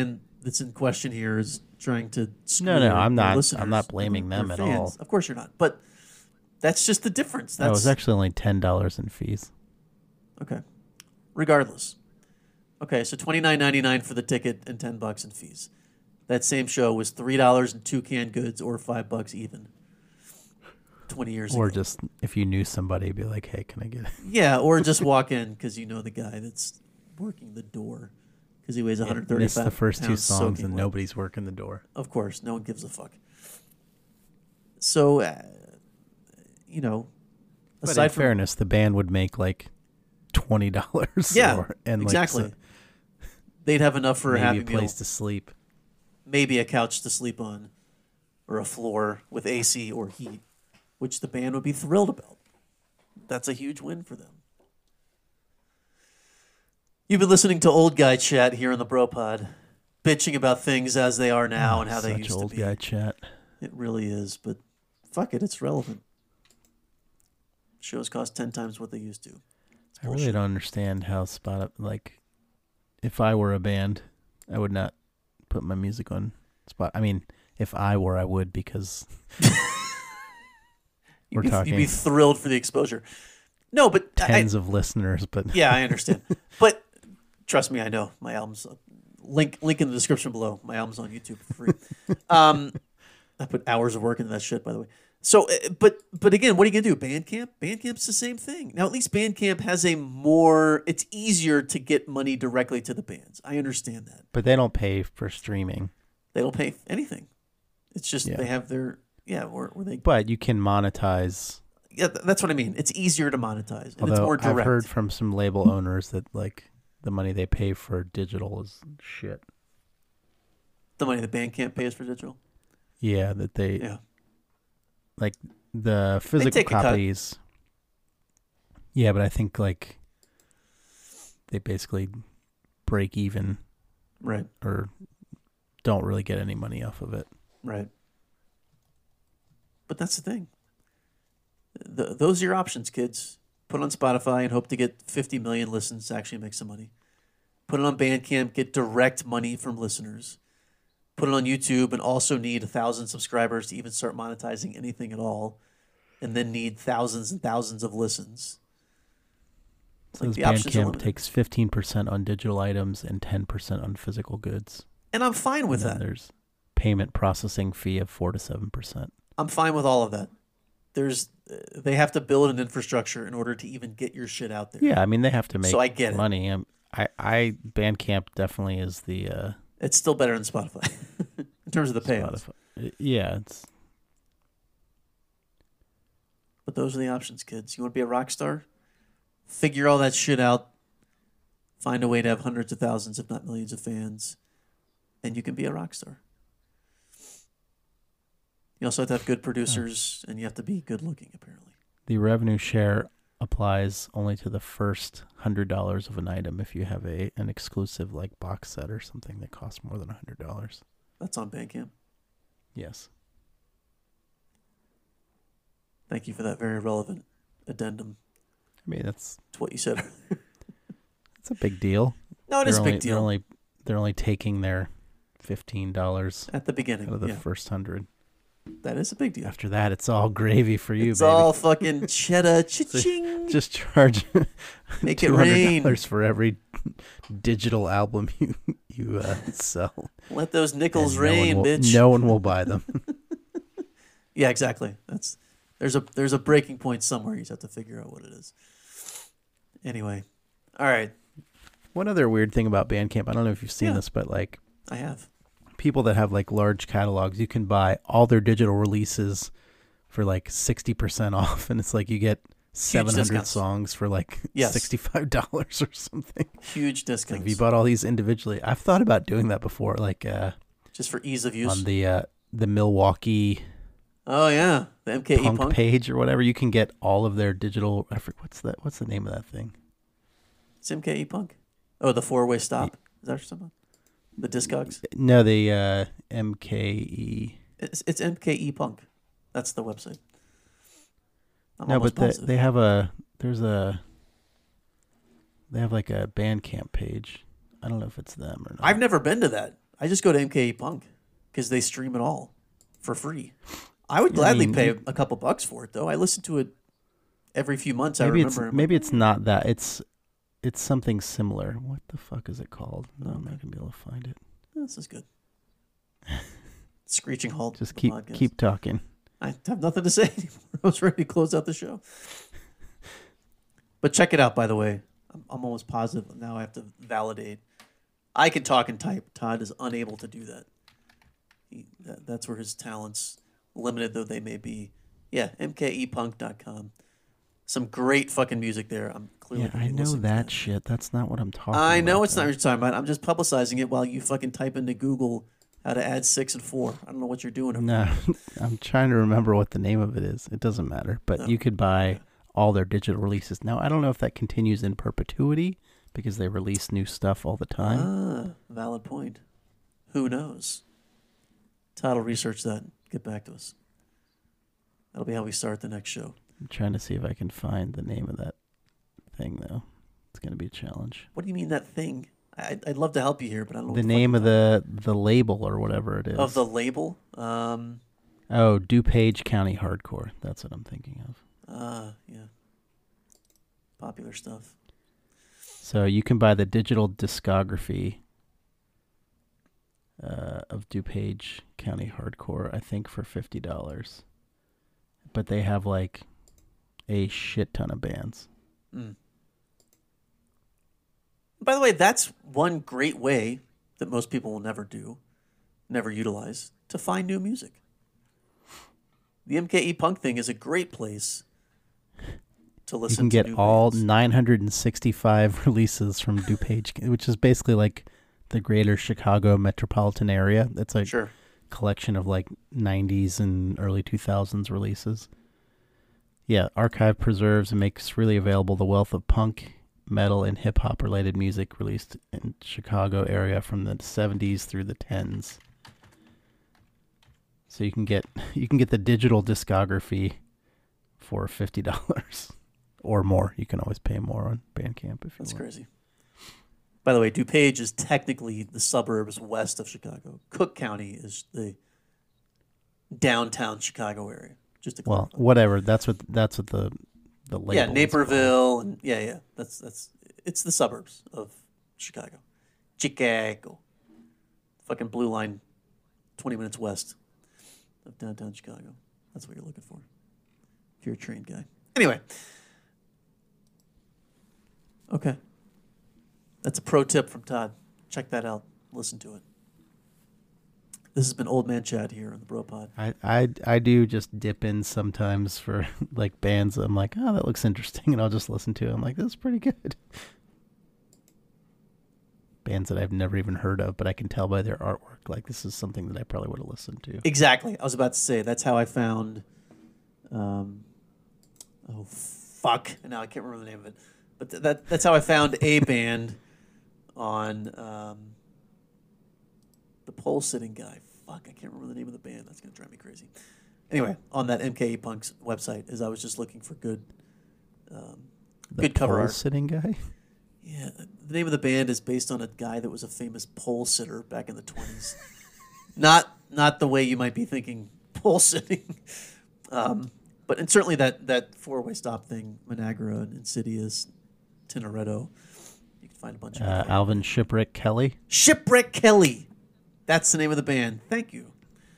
that's in question here is trying to screw No, their I'm not. listeners, I'm not blaming their them at fans. all. Of course you're not. But that's just the difference. That was That's actually only $10 in fees. okay. Regardless. Okay, so $29.99 for the ticket and $10 in fees. That same show was $3 and 2 canned goods, or $5 even. 20 years Or ago. just if you knew somebody, be like, "Hey, can I get it?" Yeah, or just walk in because you know the guy that's working the door because he weighs 130 Missed the first two pounds songs soaking and wet. nobody's working the door. Of course, no one gives a fuck. So, you know, But aside in from fairness, the band would make like $20. yeah, and exactly, like they'd have enough for a maybe happy a meal, place to sleep. maybe a couch to sleep on, or a floor with AC or heat, which the band would be thrilled about. That's a huge win for them. You've been listening to Old Guy Chat here on the Bro Pod, bitching about things as they are now and how they Such used to old be. guy chat. It really is, but fuck it, it's relevant. Shows cost 10 times what they used to. It's I really bullshit. don't understand how like, if I were a band, I would not put my music on spot. I mean, if I were, I would, because we're You'd be talking thrilled for the exposure. No, but tens of listeners, but yeah, I understand. But trust me, I know my album's link in the description below. My album's on YouTube for free. I put hours of work into that shit, by the way. So, but again, what are you gonna do? Bandcamp? Bandcamp's the same thing. Now, at least Bandcamp has it's easier to get money directly to the bands. I understand that. but they don't pay for streaming. They don't pay anything. It's just Yeah. they have their where they. But you can monetize. Yeah, that's what I mean. It's easier to monetize, and it's Although more direct. I've heard from some label owners that like the money they pay for digital is shit. The money the Bandcamp pays for digital. Yeah, that they Yeah. like the physical take a cut. copies. Yeah, but I think like they basically break even Right. or don't really get any money off of it. Right. But that's the thing. Those are your options, kids. Put it on Spotify and hope to get 50 million listens to actually make some money. Put it on Bandcamp, get direct money from listeners. Put it on YouTube and also need 1,000 subscribers to even start monetizing anything at all. And then need thousands and thousands of listens. It's like Says the options are Bandcamp limited. takes 15% on digital items and 10% on physical goods. And I'm fine with And then that. there's payment processing fee of 4 to 7%. I'm fine with all of that. They have to build an infrastructure in order to even get your shit out there. Yeah, I mean they have to make So I get it. money. I Bandcamp definitely is the It's still better than Spotify in terms of the payouts. Spotify. Yeah, it's But those are the options, kids. You want to be a rock star? Figure all that shit out. Find a way to have hundreds of thousands, if not millions of fans. And you can be a rock star. You also have to have good producers, and you have to be good looking, apparently. the revenue share applies only to the first $100 of an item if you have an exclusive like box set or something that costs more than $100. That's on Bandcamp. Yes. Thank you for that very relevant addendum I mean that's to what you said. a big deal. No, it is a big They're deal. they're only taking their $15 At the beginning. out of the Yeah, first 100. that is a big deal. After that, it's all gravy for you, It's baby. all fucking cheddar. Cha-ching. Just charge Make it rain. $200 for every digital album you sell. Let those nickels And rain, bitch. No one will buy them. Yeah, exactly. There's a breaking point somewhere. You just have to figure out what it is. Anyway, all right, One other weird thing about Bandcamp, I don't know if you've seen Yeah. this, but like I have. people that have like large catalogs, you can buy all their digital releases for like 60% off, and it's like you get 700 discounts. songs for like Yes. $65 or something. Huge Like discounts if you bought all these individually, I've thought about doing that before, like just for ease of use. on the Milwaukee Oh yeah, the MKE Punk. page or whatever. You can get all of their digital. What's the name of that thing? It's MKE Punk. Oh, the four-way stop. Is that what you're talking about? The Discogs. No, the MKE. It's MKE Punk. That's the website. I'm No, almost but positive. they have they have like a Bandcamp page. I don't know if it's them or not. I've never been to that. I just go to MKE Punk because they stream it all for free. I would gladly pay a couple bucks for it, though. I listen to it every few months. Maybe it's not that. It's something similar. What the fuck is it called? No, I'm not gonna be able to find it. This is good. Screeching halt. Just keep talking. I have nothing to say anymore. I was ready to close out the show. But check it out, by the way. I'm almost positive. Now I have to validate. I can talk and type. Todd is unable to do that. That's where his talents, limited though they may be. Yeah, mkepunk.com. Some great fucking music there. I'm clearly. Yeah, I know that shit. That's not what I'm talking about. I know it's not what you're talking about. I'm just publicizing it while you fucking type into Google how to add 6 and 4. I don't know what you're doing. No, I'm trying to remember what the name of it is. It doesn't matter. But you could buy all their digital releases. Now, I don't know if that continues in perpetuity because they release new stuff all the time. Valid point. Who knows? Todd will research that and get back to us. That'll be how we start the next show. I'm trying to see if I can find the name of that thing, though. It's going to be a challenge. What do you mean that thing? I'd love to help you here, but I don't know. The name of the label or whatever it is. Of the label? DuPage County Hardcore. That's what I'm thinking of. Yeah. Popular stuff. So you can buy the digital discography of DuPage County Hardcore, I think, for $50. But they have like a shit ton of bands. By the way, that's one great way that most people will never utilize, to find new music. The MKE Punk thing is a great place to listen to. You can get all 965 releases from DuPage, which is basically like the greater Chicago metropolitan area. It's like a collection of like 90s and early 2000s releases. Yeah, Archive preserves and makes freely available the wealth of punk, metal, and hip-hop related music released in Chicago area from the 70s through the 10s. So you can get the digital discography for $50 or more. You can always pay more on Bandcamp if you want. That's crazy. By the way, DuPage is technically the suburbs west of Chicago. Cook County is the downtown Chicago area. Just to clarify. Well, whatever. That's what the label. Yeah, Naperville and yeah. That's it's the suburbs of Chicago. Chicago. Fucking blue line 20 minutes west of downtown Chicago. That's what you're looking for. If you're a trained guy. Anyway. Okay. That's a pro tip from Todd. Check that out. Listen to it. This has been Old Man Chad here on the Bro Pod. I do just dip in sometimes for like bands. I'm like, oh, that looks interesting, and I'll just listen to it. I'm like, this is pretty good. Bands that I've never even heard of, but I can tell by their artwork. Like, this is something that I probably would have listened to. Exactly. I was about to say, that's how I found, oh, fuck. Now I can't remember the name of it. But that's how I found a band on the pole sitting guy. Fuck, I can't remember the name of the band. That's going to drive me crazy. Anyway, on that MKE Punk's website, as I was just looking for good cover art. The pole sitting guy? Yeah, the name of the band is based on a guy that was a famous pole sitter back in the 20s. Not the way you might be thinking pole sitting. But and certainly that four-way stop thing, Managra and Insidious, Tintoretto. You can find a bunch of Alvin Shipwreck Kelly. Shipwreck Kelly. That's the name of the band. Thank you.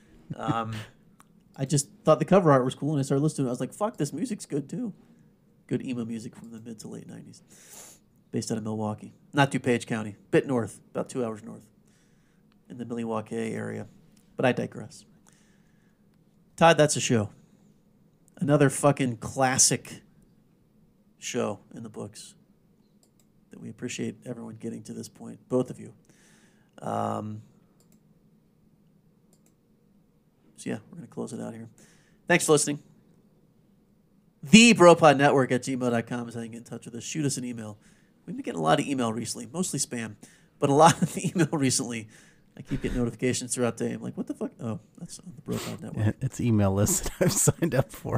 I just thought the cover art was cool, and I started listening to it. I was like, fuck, this music's good, too. Good emo music from the mid to late 90s. Based out of Milwaukee. Not DuPage County. Bit north. About 2 hours north. In the Milwaukee area. But I digress. Todd, that's a show. Another fucking classic show in the books that we appreciate everyone getting to this point. Both of you. So yeah, we're going to close it out here. Thanks for listening. TheBropodNetwork@gmail.com is how you get in touch with us. Shoot us an email. We've been getting a lot of email recently, mostly spam, but a lot of email recently. I keep getting notifications throughout the day. I'm like, what the fuck? Oh, that's on the Bropod Network. Yeah, it's email list that I've signed up for.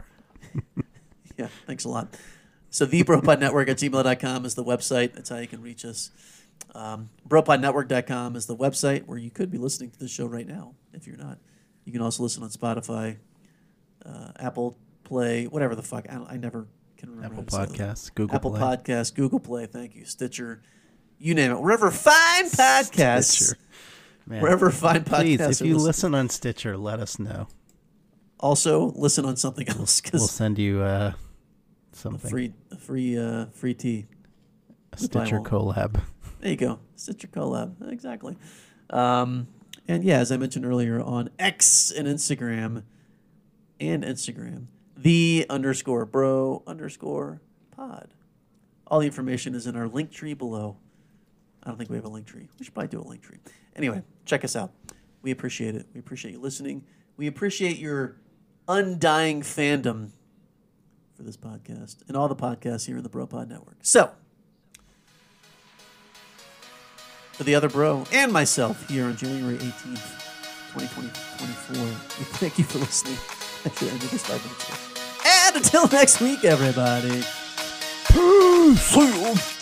Yeah, thanks a lot. So TheBropodNetwork@gmail.com is the website. That's how you can reach us. BroPodNetwork.com is the website where you could be listening to the show right now. If you're not, you can also listen on Spotify, Apple Play, whatever the fuck. I never can remember. Apple Podcasts, Google Apple Play. Podcasts, Google Play. Thank you, Stitcher, you name it. Wherever fine podcasts. Stitcher. Man. Wherever fine podcasts. Please, if you are listen on Stitcher, let us know. Also, listen on something else We'll because send you something. a free tea. A Stitcher collab. There you go. Stitcher collab. Exactly. And yeah, as I mentioned earlier, on X and Instagram, _bro_pod. All the information is in our link tree below. I don't think we have a link tree. We should probably do a link tree. Anyway, check us out. We appreciate it. We appreciate you listening. We appreciate your undying fandom for this podcast and all the podcasts here in the BroPod Network. So, for the other bro and myself here on January 18th, 2024, we thank you for listening. I should end this 5 minutes ago. And until next week, everybody. Peace.